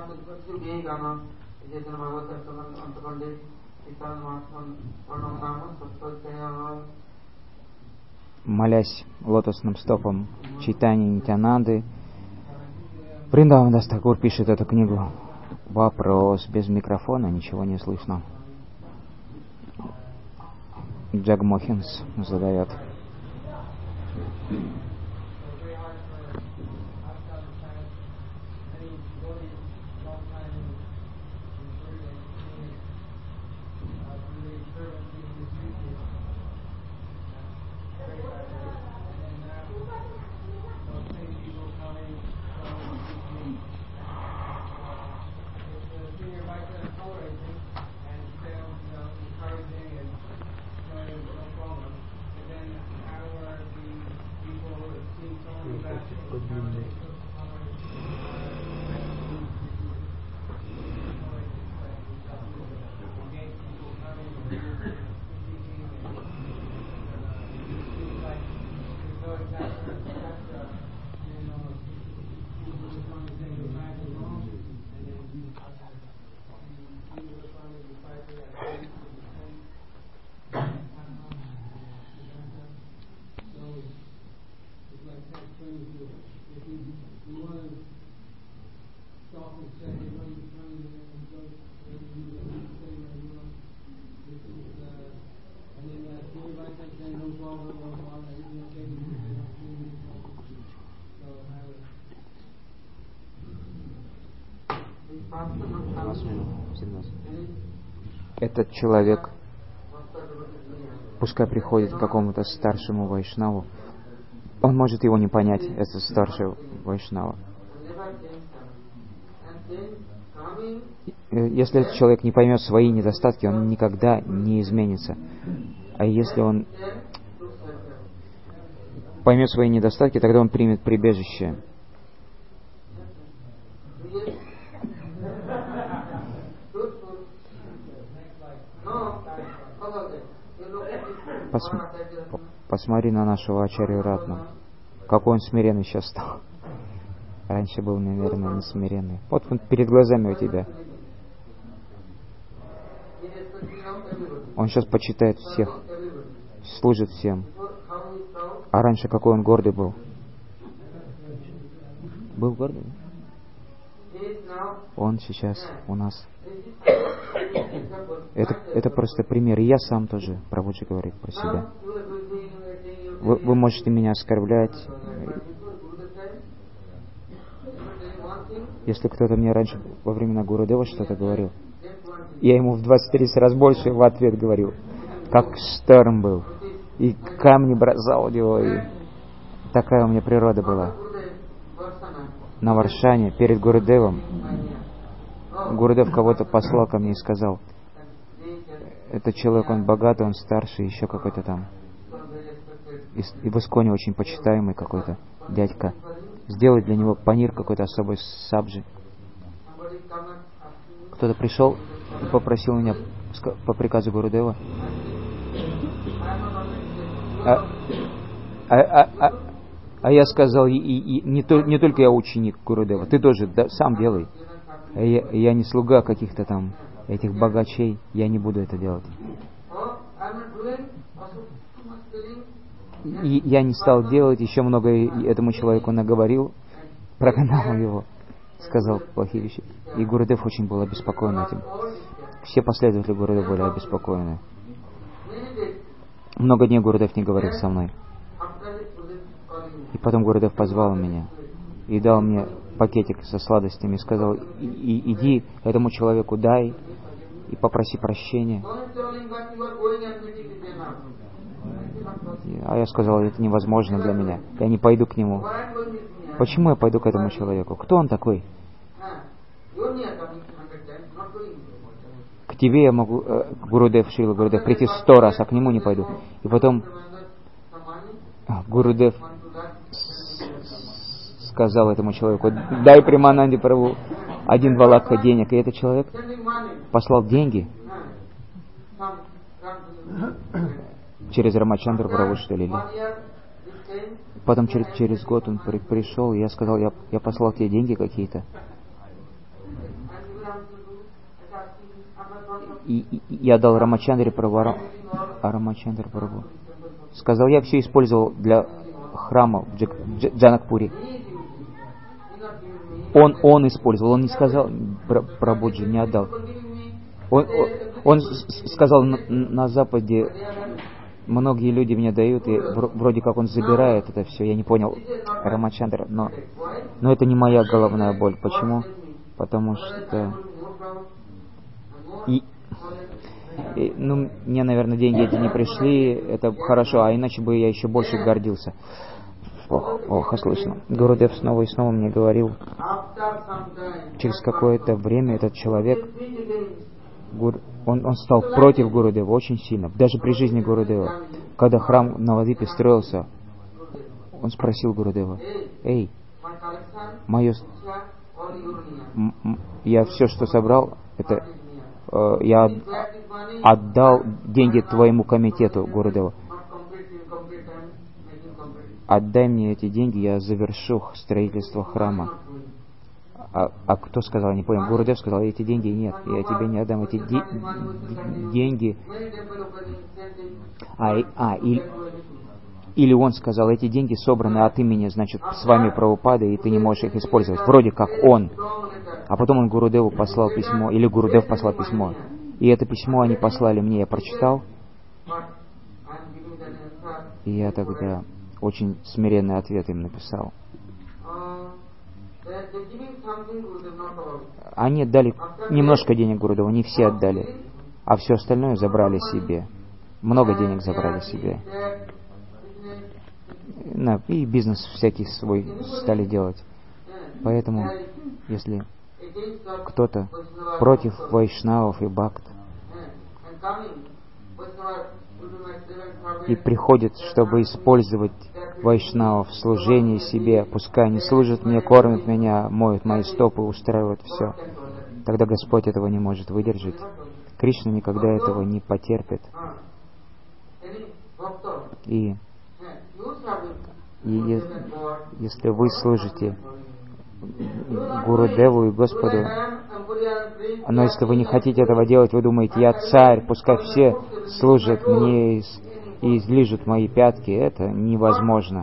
Speaker 1: Молясь лотосным стопам Чайтаньи Нитьянанды, Вриндаван Дас Такур пишет эту книгу. Вопрос без микрофона, ничего не слышно. Джагмохинс задает. Этот человек, пускай приходит к какому-то старшему вайшнаву, он может его не понять, этот старший вайшнава. Если этот человек не поймет свои недостатки, он никогда не изменится. А если он поймет свои недостатки, тогда он примет прибежище. Пос... Посмотри на нашего Ачарью Ратну. Какой он смиренный сейчас стал. Раньше был, наверное, не смиренный. Вот он перед глазами у тебя. Он сейчас почитает всех, служит всем. А раньше какой он гордый был. Был гордый? Он сейчас у нас. Это, это просто пример. И я сам тоже, Прабхуджи говорит про себя. Вы, вы можете меня оскорблять. Если кто-то мне раньше во времена Гурудева что-то говорил, я ему в двадцать-тридцать раз больше в ответ говорил. Как шторм был. И камни бросал его. И такая у меня природа была. На Варшане, перед Гурудевом, Гурудев кого-то послал ко мне и сказал: этот человек, он богатый, он старший, еще какой-то там. И, и в Исконе очень почитаемый какой-то дядька. Сделать для него панир какой-то особой сабджи. Кто-то пришел и попросил меня по приказу Гурудева. А, а, а, а, а я сказал, и, и, и, не, то, не только я ученик Гурудева, ты тоже да, сам делай. А я, я не слуга каких-то там этих богачей, я не буду это делать. И я не стал делать, еще много этому человеку наговорил, прогнал его, сказал плохие вещи. И Гурудев очень был обеспокоен этим. Все последователи Гурудева были обеспокоены. Много дней Гурудев не говорил со мной. И потом Гурудев позвал меня и дал мне пакетик со сладостями и сказал: и, и, иди этому человеку дай и попроси прощения. А я сказал: это невозможно для меня. Я не пойду к нему. Почему я пойду к этому человеку? Кто он такой? К тебе я могу, э, Гурудев, Шрила Гурудев, прийти сто раз, а к нему не пойду. И потом Гурудев сказал этому человеку: дай Премананде Прабху один-два лакха денег. И этот человек послал деньги через Рамачандру Прабху, что ли. Потом через, через год он при, пришел, и я сказал: я, я послал тебе деньги какие-то. И, и я дал Рамачандре Прабху, а Рамачандра Прабху сказал: я все использовал для храма в Джак, Дж, Джанакпуре. Он, он использовал, он не сказал, Прабхуджи не отдал. Он, он, он сказал: на, на Западе многие люди мне дают, и вроде как он забирает это все. Я не понял, Рамачандра, но, но это не моя головная боль. Почему? Потому что и, и, ну, мне, наверное, деньги эти не пришли, это хорошо, а иначе бы я еще больше гордился. Ох, ох, слышно. Гурудев снова и снова мне говорил. Через какое-то время этот человек, Гур, он, он стал против Гурудева очень сильно, даже при жизни Гурудева. Когда храм Навадипе строился, он спросил Гурудева: эй, мое, м, м, я все, что собрал, это э, я отдал деньги твоему комитету, Гурудева. Отдай мне эти деньги, я завершу строительство храма. А, а кто сказал, не понял. Гурудев сказал: эти деньги нет, я тебе не отдам эти де- деньги. А, а или, или он сказал: эти деньги собраны от имени, значит, с вами Прабхупады, и ты не можешь их использовать. Вроде как он. А потом он Гурудеву послал письмо, или Гурудев послал письмо. И это письмо они послали мне, я прочитал. И я тогда очень смиренный ответ им написал. Они отдали немножко денег Гурудеву, не все отдали, а все остальное забрали себе. Много денег забрали себе. И бизнес всякий свой стали делать. Поэтому, если кто-то против вайшнавов и бхакт и приходит, чтобы использовать вайшнавов в служении себе, пускай они служат мне, кормят меня, моют мои стопы, устраивают все, тогда Господь этого не может выдержать. Кришна никогда этого не потерпит. И, и если вы служите Гурудеву и Господу, но если вы не хотите этого делать, вы думаете, я царь, пускай все служат мне и, и излижут мои пятки, это невозможно.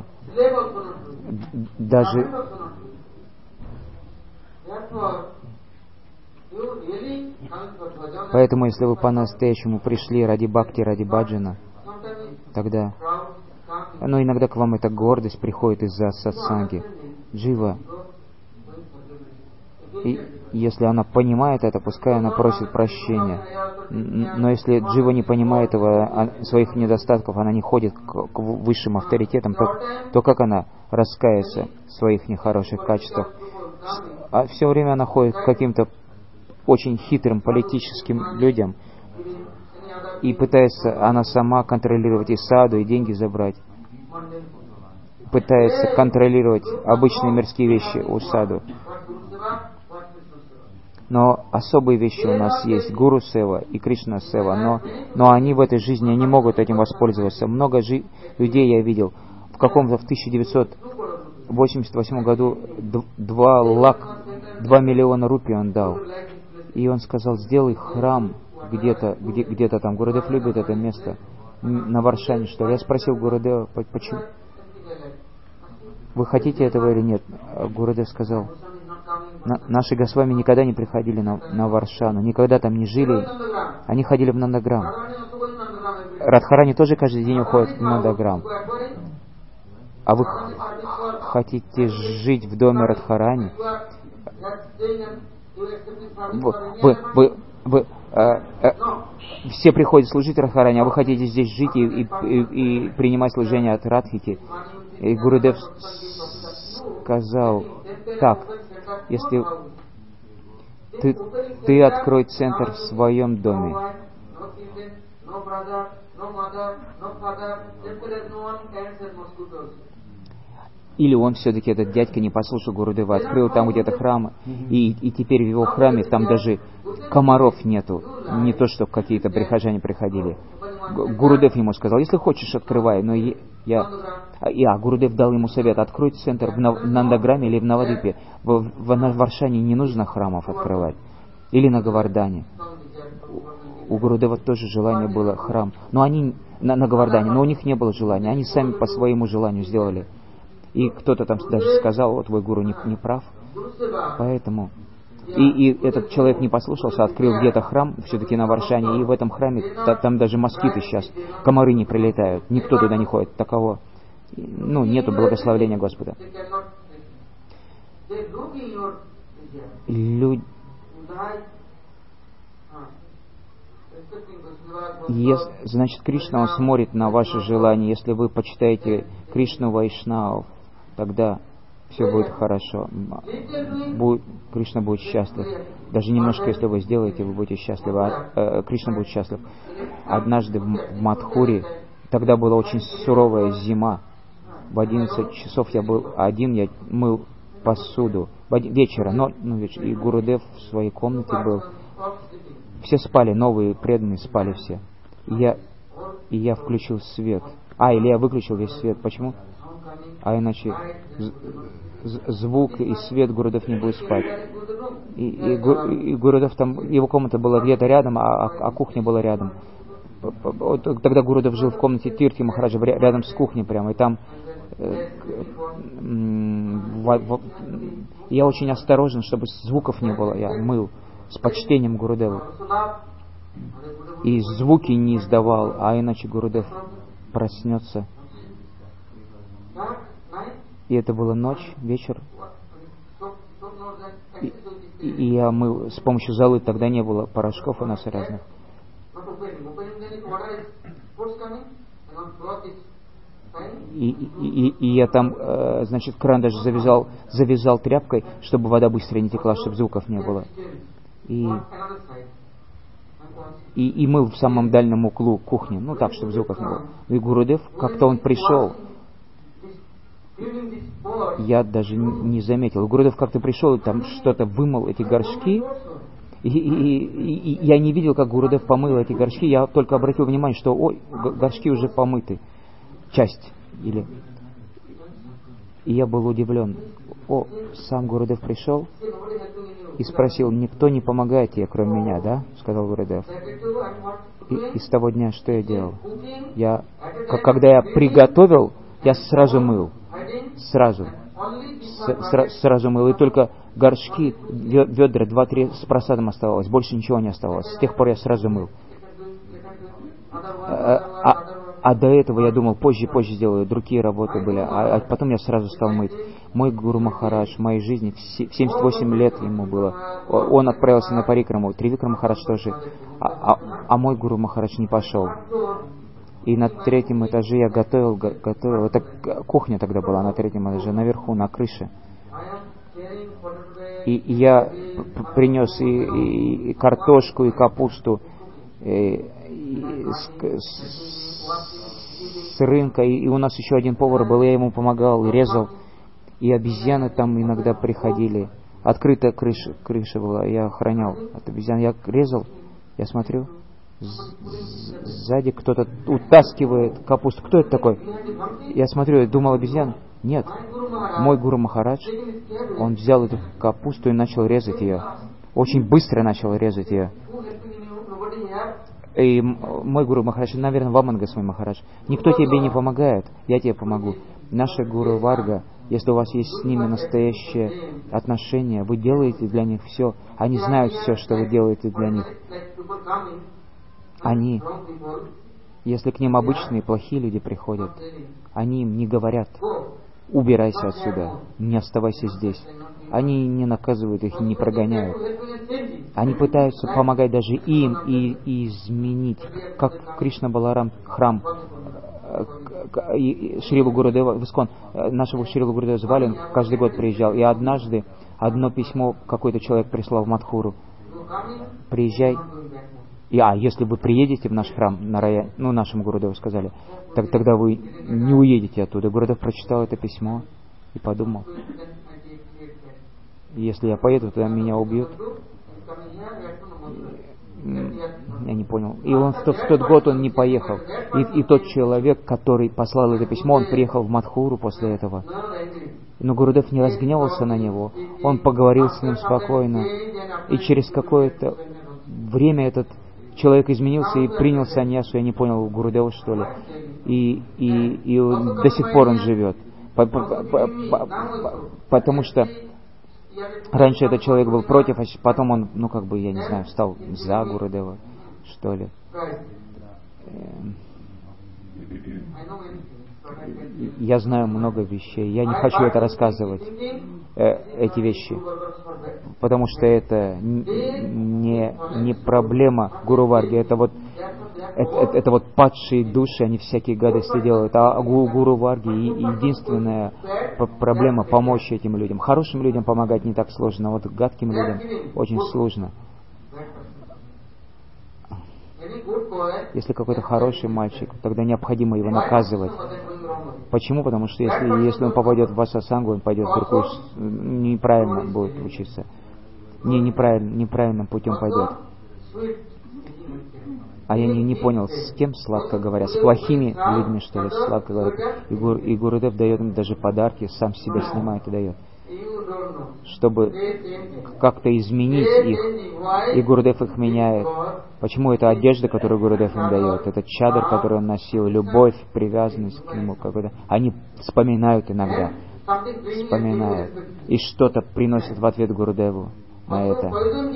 Speaker 1: Даже поэтому, если вы по-настоящему пришли ради бхакти, ради баджана, тогда, но иногда к вам эта гордость приходит из-за сатсанги. Джива, и если она понимает это, пускай она просит прощения. Но если Джива не понимает этого, своих недостатков, она не ходит к, к высшим авторитетам, то, то как она раскается в своих нехороших качествах? А все время она ходит к каким-то очень хитрым политическим людям и пытается она сама контролировать и саду, и деньги забрать. Пытается контролировать обычные мирские вещи у саду. Но особые вещи у нас есть, Гуру Сева и Кришна Сева, но, но они в этой жизни не могут этим воспользоваться. Много жи- людей я видел, в каком-то в тысяча девятьсот восемьдесят восьмом году два лак, два миллиона рупий он дал. И он сказал, сделай храм где-то, где, где-то там. Гурудев любит это место, на Варшане, что ли. Я спросил Гурудева, почему? Вы хотите этого или нет? Гурудев сказал, На, наши Госвами никогда не приходили на, на Варшану, никогда там не жили. Они ходили в Нандаграм. Радхарани тоже каждый день уходят в Нандаграм. А вы хотите жить в доме Радхарани? Вы, вы, вы, вы э, э, все приходят служить Радхарани, а вы хотите здесь жить и, и, и, и принимать служение от Радхики? И Гурудев сказал, так, если ты, ты открой центр в своем доме, или он все-таки, этот дядька, не послушал Гурудева, открыл там где-то храм, и, и теперь в его храме там даже комаров нету, не то, что какие-то прихожане приходили. Гурудев ему сказал, если хочешь, открывай, но я... Я, Гурудев дал ему совет, открой центр в Нандаграме или в Навадвипе. В, в, в Варшане не нужно храмов открывать. Или на Говардане. У, у Гурудева тоже желание было храм. Но они на, на Говардане, но у них не было желания. Они сами по своему желанию сделали. И кто-то там даже сказал, вот твой гуру не, не прав. Поэтому... И, и этот человек не послушался, открыл где-то храм, все-таки на Варшане, и в этом храме, та, там даже москиты сейчас, комары не прилетают, никто туда не ходит, таково. Ну, нету благословения Господа. Люд... Ес... Значит, Кришна, он смотрит на ваши желания. Если вы почитаете Кришну Вайшнавов, тогда все будет хорошо. Будет... Кришна будет счастлив. Даже немножко, если вы сделаете, вы будете счастливы. А, э, Кришна будет счастлив. Однажды в, в Мадхуре, тогда была очень суровая зима. В одиннадцать часов я был один, я мыл посуду. Вечера, но, ну, вечер, и Гурудев в своей комнате был. Все спали, новые преданные спали все. И я, и я включил свет. А, или я выключил весь свет. Почему? А иначе звук и свет Гурудев не будет спать. И, и, и Гурудев там, его комната была где-то рядом, а, а кухня была рядом. Тогда Гурудев жил в комнате Тирти Махараджа, рядом с кухней прямо, и там э, в, в, Я очень осторожен, чтобы звуков не было. Я мыл с почтением Гурудеву. И звуки не издавал, а иначе Гурудев проснется. И это была ночь, вечер. И, и я мыл с помощью золы, тогда не было порошков у нас разных. И, и, и я там, э, значит, кран даже завязал, завязал тряпкой, чтобы вода быстро не текла, чтобы звуков не было. И, и, и мыл в самом дальнем углу кухни, ну так, чтобы звуков не было. И Гурудев, как-то он пришел, я даже не заметил. Гурудев как-то пришел и там что-то вымыл, эти горшки. И, и, и, и я не видел, как Гурудев помыл эти горшки. Я только обратил внимание, что ой, горшки уже помыты. Часть. Или... И я был удивлен. О, сам Гурудев пришел и спросил: никто не помогает тебе, кроме меня, да? Сказал Гурудев. И, и с того дня что я делал? Я, когда я приготовил, я сразу мыл. Сразу. С, сра, сразу мыл. И только горшки, ведра, два-три с просадом оставалось. Больше ничего не оставалось. С тех пор я сразу мыл. А, а, а до этого я думал, позже, позже сделаю. Другие работы были. А, а потом я сразу стал мыть. Мой Гуру Махарадж в моей жизни, в семьдесят восемь лет ему было. Он отправился на Парикраму. Тривикрам Махарадж тоже. А, а, а мой Гуру Махарадж не пошел. И на третьем этаже я готовил, готовил. Это кухня тогда была на третьем этаже, наверху, на крыше. И, и я принес и, и, и картошку, и капусту и, и с, с, с рынка. И, и у нас еще один повар был, я ему помогал и резал. И обезьяны там иногда приходили. Открытая крыша, крыша была, я охранял от обезьян. Я резал, я смотрю. Сзади кто-то утаскивает капусту. Кто это такой? Я смотрю, я думал, обезьяна. Нет. Мой Гуру Махарадж, он взял эту капусту и начал резать ее. Очень быстро начал резать ее. И мой Гуру Махарадж, наверное, Ваман Госвами Махарадж, никто тебе не помогает, я тебе помогу. Наша Гуру Варга, если у вас есть с ними настоящее отношение, вы делаете для них все. Они знают все, что вы делаете для них. Они, если к ним обычные плохие люди приходят, они им не говорят: убирайся отсюда, не оставайся здесь. Они не наказывают их, не прогоняют. Они пытаются помогать даже им и, и изменить. Как Кришна Баларам храм Шрилу Гурудева, в Искон, нашего Шрилу Гурудева звали, он каждый год приезжал. И однажды одно письмо какой-то человек прислал в Мадхуру: приезжай. И, а, если вы приедете в наш храм, на рая, ну, нашему Гурудеву сказали, так, тогда вы не уедете оттуда. Гурудев прочитал это письмо и подумал: если я поеду, то меня убьют. Я не понял. И он в тот, в тот год он не поехал. И, и тот человек, который послал это письмо, он приехал в Мадхуру после этого. Но Гурудев не разгневался на него. Он поговорил с ним спокойно. И через какое-то время этот человек изменился и принял саньясу. Я не понял, у Гурудева что ли. И, и, и он, до сих пор он живет. По, по, по, по, потому что раньше этот человек был против, а потом он, ну как бы, я не знаю, стал за Гурудева, что ли. Я знаю много вещей. Я не хочу это рассказывать, э, эти вещи, потому что это не, не проблема Гуру Варги. Это вот, это, это, это вот падшие души, они всякие гадости делают. А Гуру Варги единственная проблема — помочь этим людям. Хорошим людям помогать не так сложно, а вот гадким людям очень сложно. Если какой-то хороший мальчик, тогда необходимо его наказывать. Почему? Потому что если, если он попадет в васасангу, он пойдет в другую, неправильно будет учиться. Не, неправильно, неправильным путем пойдет. А я не, не понял, с кем сладко говорят? С плохими людьми, что ли, сладко говорят? И, Гур, и Гурудев дает им даже подарки, сам себя снимает и дает, чтобы как-то изменить их. И Гурудев их меняет. Почему? Это одежда, которую Гурудев им дает, это чадр, который он носил, любовь, привязанность к нему какой-то. Они вспоминают иногда. вспоминает и что-то приносит в ответ Гурудеву на это.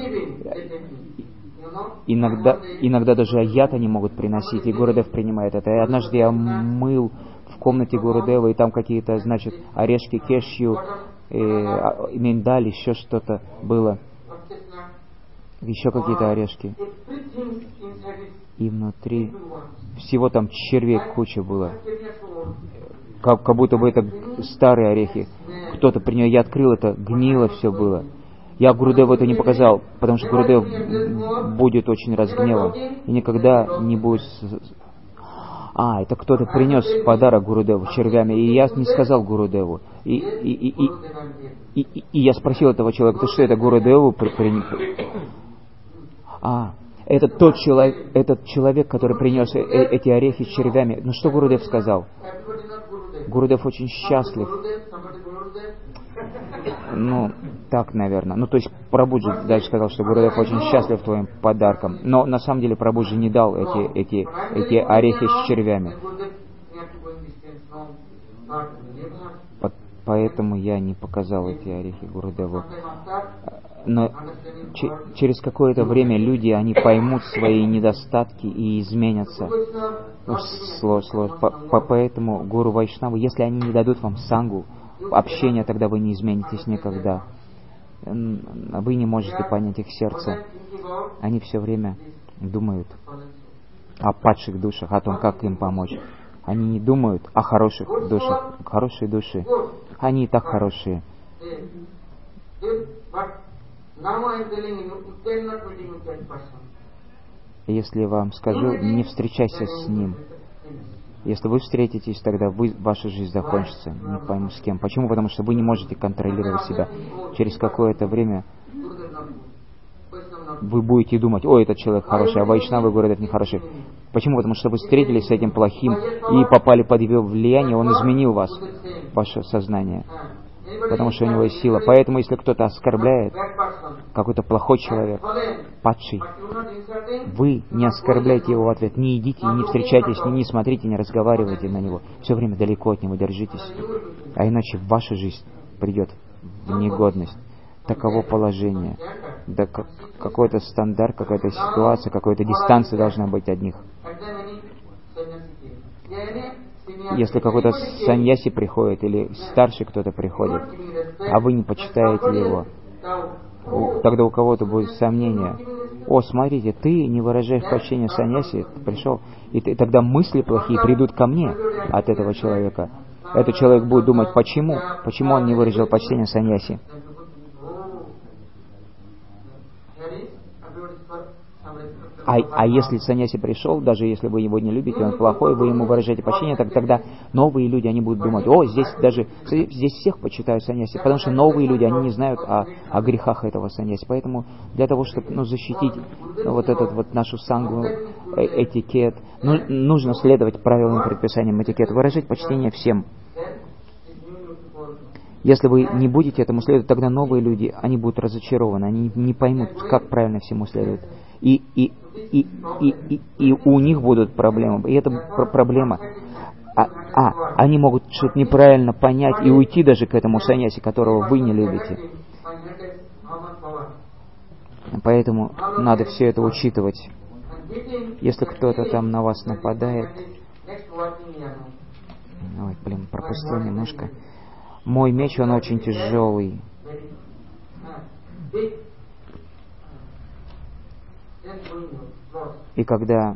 Speaker 1: Иногда, иногда даже яд они могут приносить, и Гурудев принимает это. И однажды я мыл в комнате Гурудева, и там какие-то, значит, орешки кешью, и миндаль, еще что-то было. Еще какие-то орешки. И внутри всего там червей куча было. Как, как будто бы это старые орехи. Кто-то принял, я открыл это, гнило все было. Я Гурудеву это не показал, потому что Гурудев будет очень разгневан и никогда не будет... А, это кто-то принес подарок Гурудеву червями, и я не сказал Гурудеву. И, и, и, и, и, и, и я спросил этого человека, ты что, это Гурудеву принес? А, это тот человек, этот человек, который принес э- эти орехи с червями. Ну что Гурудев сказал? Гурудев очень счастлив. Ну, так, наверное. Ну, то есть Прабхуджи дальше сказал, что Гурудев очень счастлив твоим подарком. Но на самом деле Прабхуджи не дал эти, эти, эти орехи с червями. Поэтому я не показал эти орехи Гурудеву. Но ч- через какое-то время люди, они поймут свои недостатки и изменятся. Сложно, сложно. По- по- поэтому Гуру Вайшнавы, если они не дадут вам сангу, общения, тогда вы не изменитесь никогда. Вы не можете понять их сердце. Они все время думают о падших душах, о том, как им помочь. Они не думают о хороших душах. Хорошие души, они и так хорошие. Если я вам скажу, не встречайся с ним. Если вы встретитесь, тогда вы, ваша жизнь закончится. Не пойму с кем. Почему? Потому что вы не можете контролировать себя. Через какое-то время вы будете думать, ой, этот человек хороший, а Вайшнавы говорят, это нехороший. Почему? Потому что вы встретились с этим плохим и попали под его влияние, он изменил вас, ваше сознание. Потому что у него есть сила. Поэтому, если кто-то оскорбляет, какой-то плохой человек, падший, вы не оскорбляйте его в ответ, не идите, не встречайтесь с ним, не смотрите, не разговаривайте на него. Все время далеко от него держитесь. А иначе ваша жизнь придет в негодность. Таково положение. Да как, какой-то стандарт, какая-то ситуация, какая-то дистанция должна быть от них. Если какой-то саньяси приходит, или старший кто-то приходит, а вы не почитаете его, тогда у кого-то будет сомнение. О, смотрите, ты не выражаешь почтения саньяси, пришел, и, ты, и тогда мысли плохие придут ко мне от этого человека. Этот человек будет думать, почему? Почему он не выразил почтение саньяси? А, а если саньяси пришел, даже если вы его не любите, он плохой, вы ему выражаете почтение, так тогда новые люди, они будут думать, о, здесь даже, здесь всех почитают саньяси, потому что новые люди, они не знают о, о грехах этого саньяси. Поэтому для того, чтобы ну, защитить ну, вот этот вот нашу сангу, э, этикет, ну, нужно следовать правилам и предписаниям этикета, выражать почтение всем. Если вы не будете этому следовать, тогда новые люди, они будут разочарованы, они не поймут, как правильно всему следовать. И, и, и, и, и, и у них будут проблемы. И это проблема. А, а они могут что-то неправильно понять и уйти даже к этому саньяси, которого вы не любите. Поэтому надо все это учитывать. Если кто-то там на вас нападает... Ой, блин, пропустил немножко. Мой меч, он очень тяжелый. И когда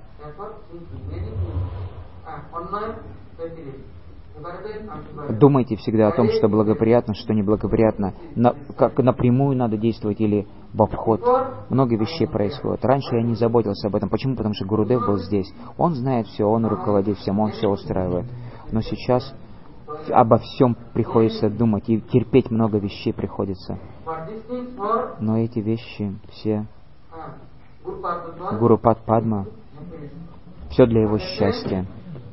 Speaker 1: думайте всегда о том, что благоприятно, что неблагоприятно, на, как напрямую надо действовать или в обход. Много вещей происходит. Раньше я не заботился об этом. Почему? Потому что Гурудев был здесь. Он знает все, он руководит всем, он все устраивает. Но сейчас обо всем приходится думать, и терпеть много вещей приходится. Но эти вещи все... Гурупад Падма, все для его счастья.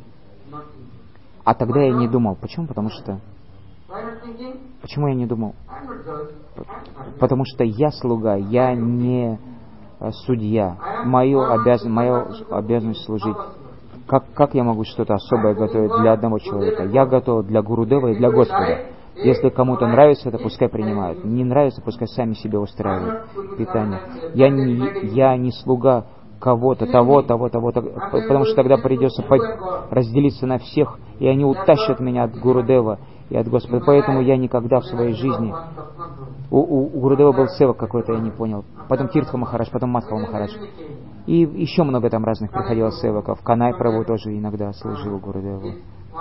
Speaker 1: А тогда я не думал. Почему? Потому что... Почему я не думал? Потому что я слуга, я не судья. Мою обяз... Моя обязанность служить. Как, как я могу что-то особое готовить для одного человека? Я готов для Гурудева и для Господа. Если кому-то нравится это, пускай принимают. Не нравится, пускай сами себе устраивают питание. Я не, я не слуга кого-то, того, того, того, того, потому что тогда придется разделиться на всех, и они утащат меня от Гурудева и от Господа. Поэтому я никогда в своей жизни... У, у, у Гурудева был севак какой-то, я не понял. Потом Тиртха Махарадж, потом Мадхава Махарадж. И еще много там разных приходило севаков. Канай Прабху тоже иногда служил Гурудеву.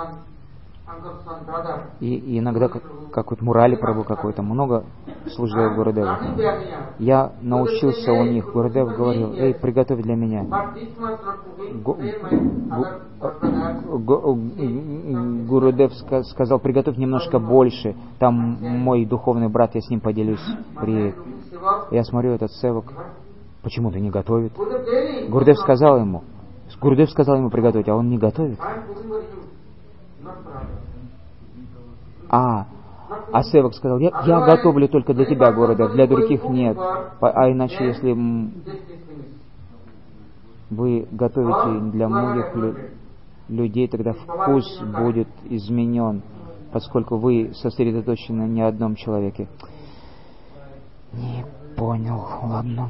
Speaker 1: И, и иногда какой-то Мурали Прабху какой-то, много служил Гурудеву. Я научился у них, Гурудев говорил: эй, приготовь для меня. Гу, гу, гу, Гурудев сказал: приготовь немножко больше, там мой духовный брат, я с ним поделюсь, приедет. Я смотрю, этот севак почему-то не готовит. Гурудев сказал ему, Гурудев сказал ему приготовить, а он не готовит. А, а севак сказал: я, я готовлю только для тебя, Гурудев, для других нет. А иначе, если вы готовите для многих лю- людей, тогда вкус будет изменен, поскольку вы сосредоточены на одном человеке. Не понял, ладно.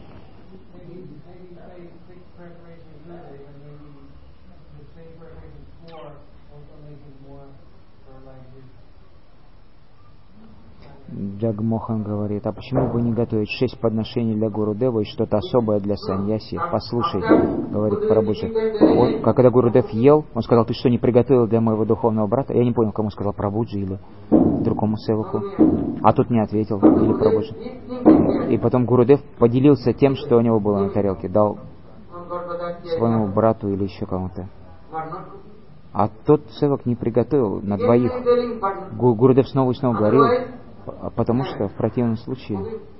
Speaker 1: Джагмохан говорит: а почему бы не готовить шесть подношений для Гурудева и что-то особое для саньяси? Послушай, говорит Прабхуджи. Он, когда Гурудев ел, он сказал: ты что, не приготовил для моего духовного брата? Я не понял, кому сказал, Прабхуджи или другому севаку. А тот не ответил, или Прабхуджи. И потом Гурудев поделился тем, что у него было на тарелке, дал своему брату или еще кому-то. А тот севак не приготовил на двоих. Гурудев снова и снова говорил, потому что в противном случае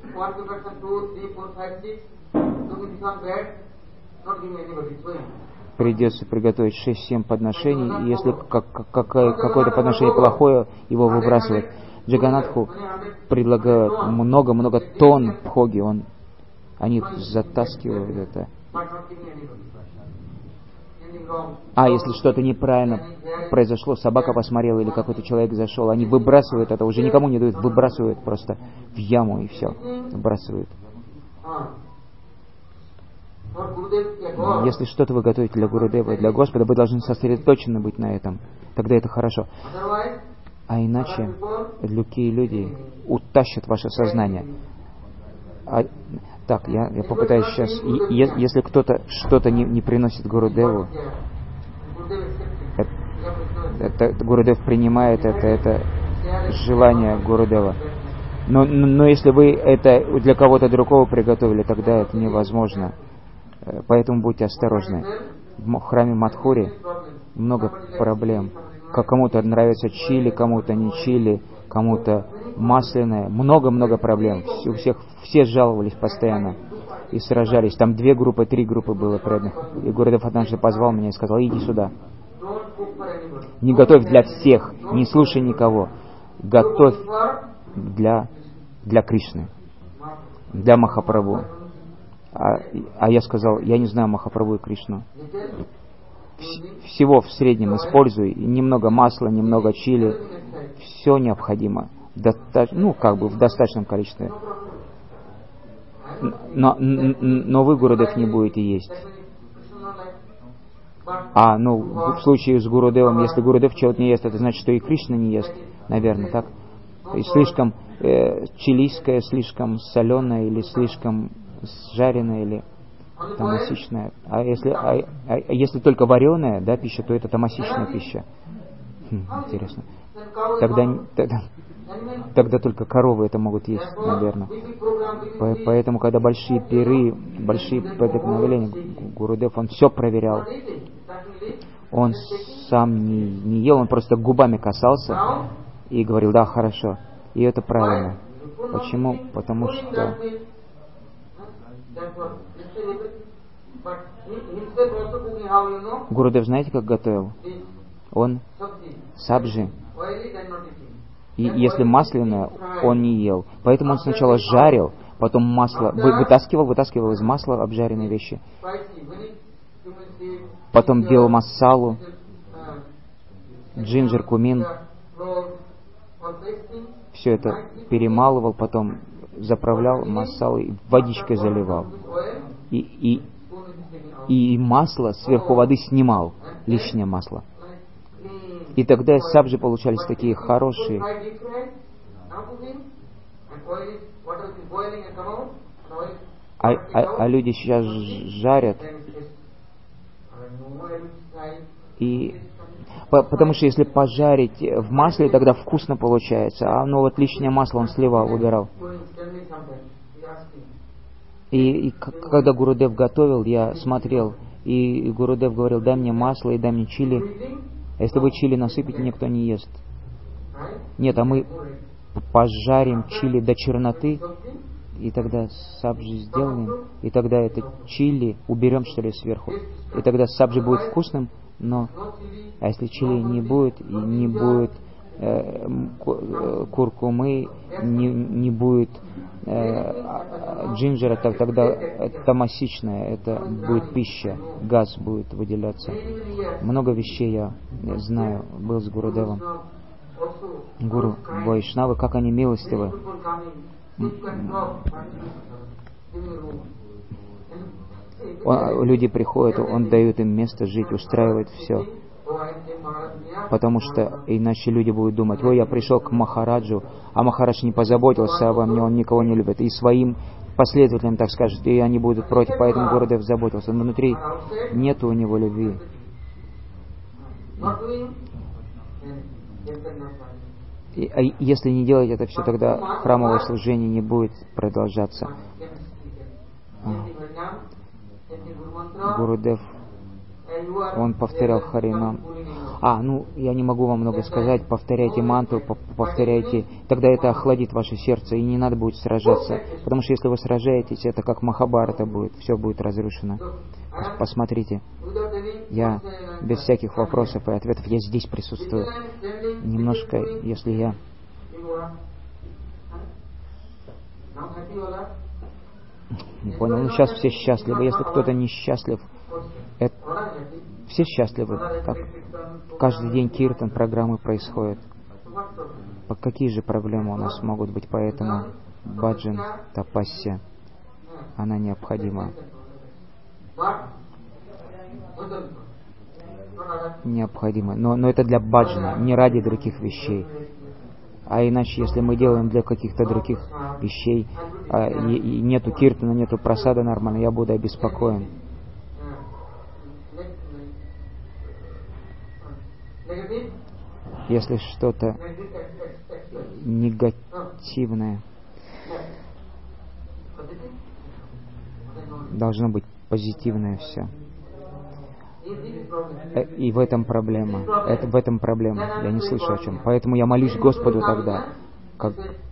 Speaker 1: придется приготовить шесть-семь подношений, и если какое-то подношение плохое, его выбрасывать. Джаганатху предлагают много-много тонн пхоги, он, они затаскивают это. А если что-то неправильно произошло, собака посмотрела или какой-то человек зашел, они выбрасывают это, уже никому не дают, выбрасывают просто в яму и все, выбрасывают. Если что-то вы готовите для Гурудева и для Господа, вы должны сосредоточены быть на этом, тогда это хорошо. А иначе другие люди утащат ваше сознание. А, так, я, я попытаюсь сейчас. И, е, если кто-то что-то не, не приносит Гурудеву, это, это, Гурудев принимает это, это желание Гурудева. Но, но, но если вы это для кого-то другого приготовили, тогда это невозможно. Поэтому будьте осторожны. В храме Мадхури много проблем. Как кому-то нравится чили, кому-то не чили, кому-то масляное. Много-много проблем. У всех, все жаловались постоянно и сражались. Там две группы, три группы было преданных. И Гурудев однажды позвал меня и сказал: иди сюда. Не готовь для всех, не слушай никого. Готовь для, для Кришны, для Махапрабху. А, а я сказал: я не знаю Махапрабху и Кришну. Всего в среднем используй, немного масла, немного чили, все необходимо, Доста- ну, как бы в достаточном количестве. Но, но вы, Гурудев, не будете есть. А, ну, в случае с Гурудевом, если Гурудев чего-то не ест, это значит, что и Кришна не ест, наверное, так? То есть слишком э, чилийское, слишком соленое или слишком жареное, или тамасичная. А если, а, а если только вареная, да, пища, то это тамасичная пища. Хм, интересно. Тогда, тогда, тогда только коровы это могут есть, наверное. По, поэтому, когда большие пиры, большие преткновения, Гурудев, он все проверял. Он сам не, не ел, он просто губами касался и говорил: да, хорошо. И это правильно. Почему? Потому что Гурудев, знаете, как готовил? Он сабжи. И если масляное, он не ел. Поэтому он сначала жарил, потом масло вытаскивал, вытаскивал из масла обжаренные вещи. Потом делал массалу, джинджер, кумин. все это перемалывал, потом заправлял масалой, водичкой заливал. И, и, и масло сверху воды снимал, лишнее масло. И тогда сабджи получались такие хорошие. А, а, а люди сейчас жарят. И, по, потому что если пожарить в масле, тогда вкусно получается. А ну вот лишнее масло он сливал, убирал. И, и когда Гурудев готовил, я смотрел, и Гурудев говорил: дай мне масло и дай мне чили. А если вы чили насыпите, никто не ест. Нет, а мы пожарим чили до черноты, и тогда сабджи сделаем, и тогда это чили уберем, что ли, сверху. И тогда сабджи будет вкусным, но а если чили не будет, и не будет э, куркумы, не, не будет э, джинджера, так, тогда это тамасичное, это будет пища, газ будет выделяться. Много вещей я знаю, был с Гурудевом. Гуру Вайшнавы, как они милостивы. Он, люди приходят, он дает им место жить, устраивает все. Потому что иначе люди будут думать: ой, я пришел к Махараджу, а Махарадж не позаботился обо мне, он никого не любит. И своим последователям так скажет, и они будут против, поэтому Гурудев заботился. Но внутри нет у него любви. И, а если не делать это все, тогда храмовое служение не будет продолжаться. Гурудев, он повторял Харинам. А, ну, я не могу вам много сказать. Повторяйте мантру, повторяйте. Тогда это охладит ваше сердце, и не надо будет сражаться. Потому что если вы сражаетесь, это как Махабхарата будет. Все будет разрушено. Посмотрите. Я без всяких вопросов и ответов, я здесь присутствую. Немножко, если я... Не понял. Ну, сейчас все счастливы. Если кто-то несчастлив, это... все счастливы. Как каждый день киртан, программы происходят. Какие же проблемы у нас могут быть? Поэтому баджан, тапасья, она необходима. Необходимо. Но, но это для баджана, не ради других вещей. А иначе, если мы делаем для каких-то других вещей, а, и, и нету киртана, нету прасада нормально, я буду обеспокоен. Если что-то негативное, должно быть позитивное все. И в этом проблема. Это, в этом проблема. Я не слышу о чем. Поэтому я молюсь Господу тогда. Как...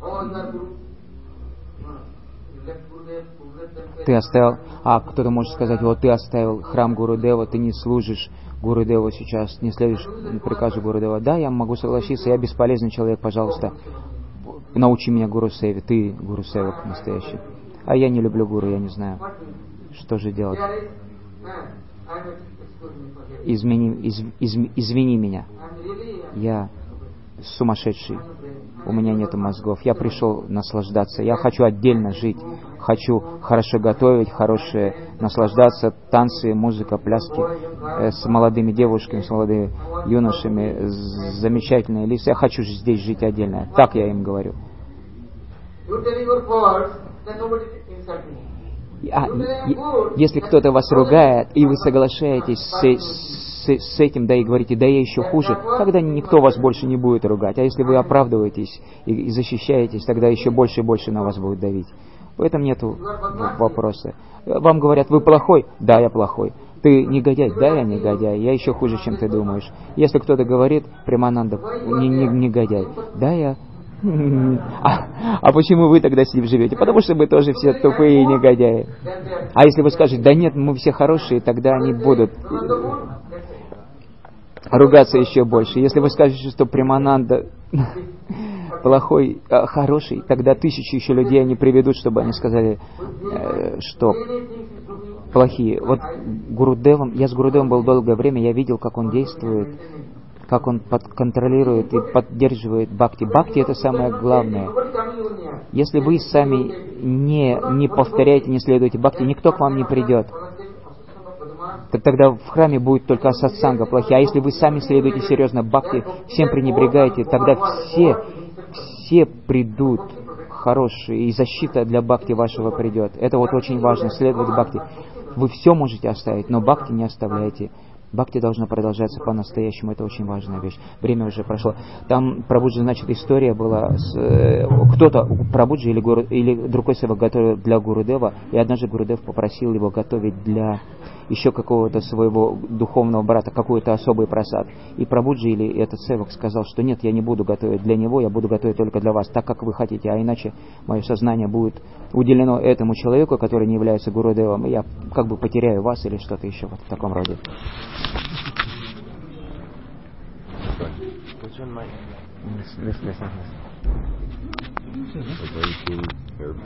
Speaker 1: Ты оставил... А, кто-то может сказать: вот ты оставил храм Гурудева, ты не служишь Гурудеву сейчас, не следуешь приказу Гурудева. Да, я могу согласиться, я бесполезный человек, пожалуйста. Научи меня Гуру Севе. Ты Гуру Севак настоящий. А я не люблю Гуру, я не знаю, что же делать. Измени, из, из, извини меня. Я сумасшедший. У меня нет мозгов. Я пришел наслаждаться. Я хочу отдельно жить. Хочу хорошо готовить, хорошее наслаждаться. Танцы, музыка, пляски э, с молодыми девушками, с молодыми юношами. С замечательные лица. Я хочу здесь жить отдельно. Так я им говорю. А, если кто-то вас ругает, и вы соглашаетесь с, с, с этим, да и говорите: да я еще хуже, тогда никто вас больше не будет ругать. А если вы оправдываетесь и, и защищаетесь, тогда еще больше и больше на вас будет давить. В этом нет вопроса. Вам говорят: вы плохой? Да, я плохой. Ты негодяй? Да, я негодяй. Я еще хуже, чем ты думаешь. Если кто-то говорит: Премананда, не, не, негодяй. Да, я... А, а почему вы тогда с ним живете? Потому что мы тоже все тупые и негодяи. А если вы скажете: да нет, мы все хорошие, тогда они будут ругаться еще больше. Если вы скажете, что Премананда плохой, а, хороший, тогда тысячи еще людей они приведут, чтобы они сказали, э, что плохие. Вот Гурудевом, я с Гурудевом был долгое время, я видел, как он действует, как он под, контролирует и поддерживает бхакти. Бхакти — это самое главное. Если вы сами не, не повторяете, не следуете бхакти, никто к вам не придет. Тогда в храме будет только сатсанга плохие. А если вы сами следуете серьезно бхакти, всем пренебрегаете, тогда все, все придут хорошие, и защита для бхакти вашего придет. Это вот очень важно, следовать бхакти. Вы все можете оставить, но бхакти не оставляйте. Бхакти должно продолжаться по-настоящему, это очень важная вещь. Время уже прошло. Там Прабхуджи, значит, история была, с, э, кто-то, Прабхуджи или, гуру, или другой севак готовил для Гурудева, и однажды Гурудев попросил его готовить для еще какого-то своего духовного брата какой-то особый прасад. И Прабхуджи или этот севак сказал, что нет, я не буду готовить для него, я буду готовить только для вас, так как вы хотите, а иначе мое сознание будет уделено этому человеку, который не является Гурудевом, и я как бы потеряю вас или что-то еще вот в таком роде. This, this, this, this.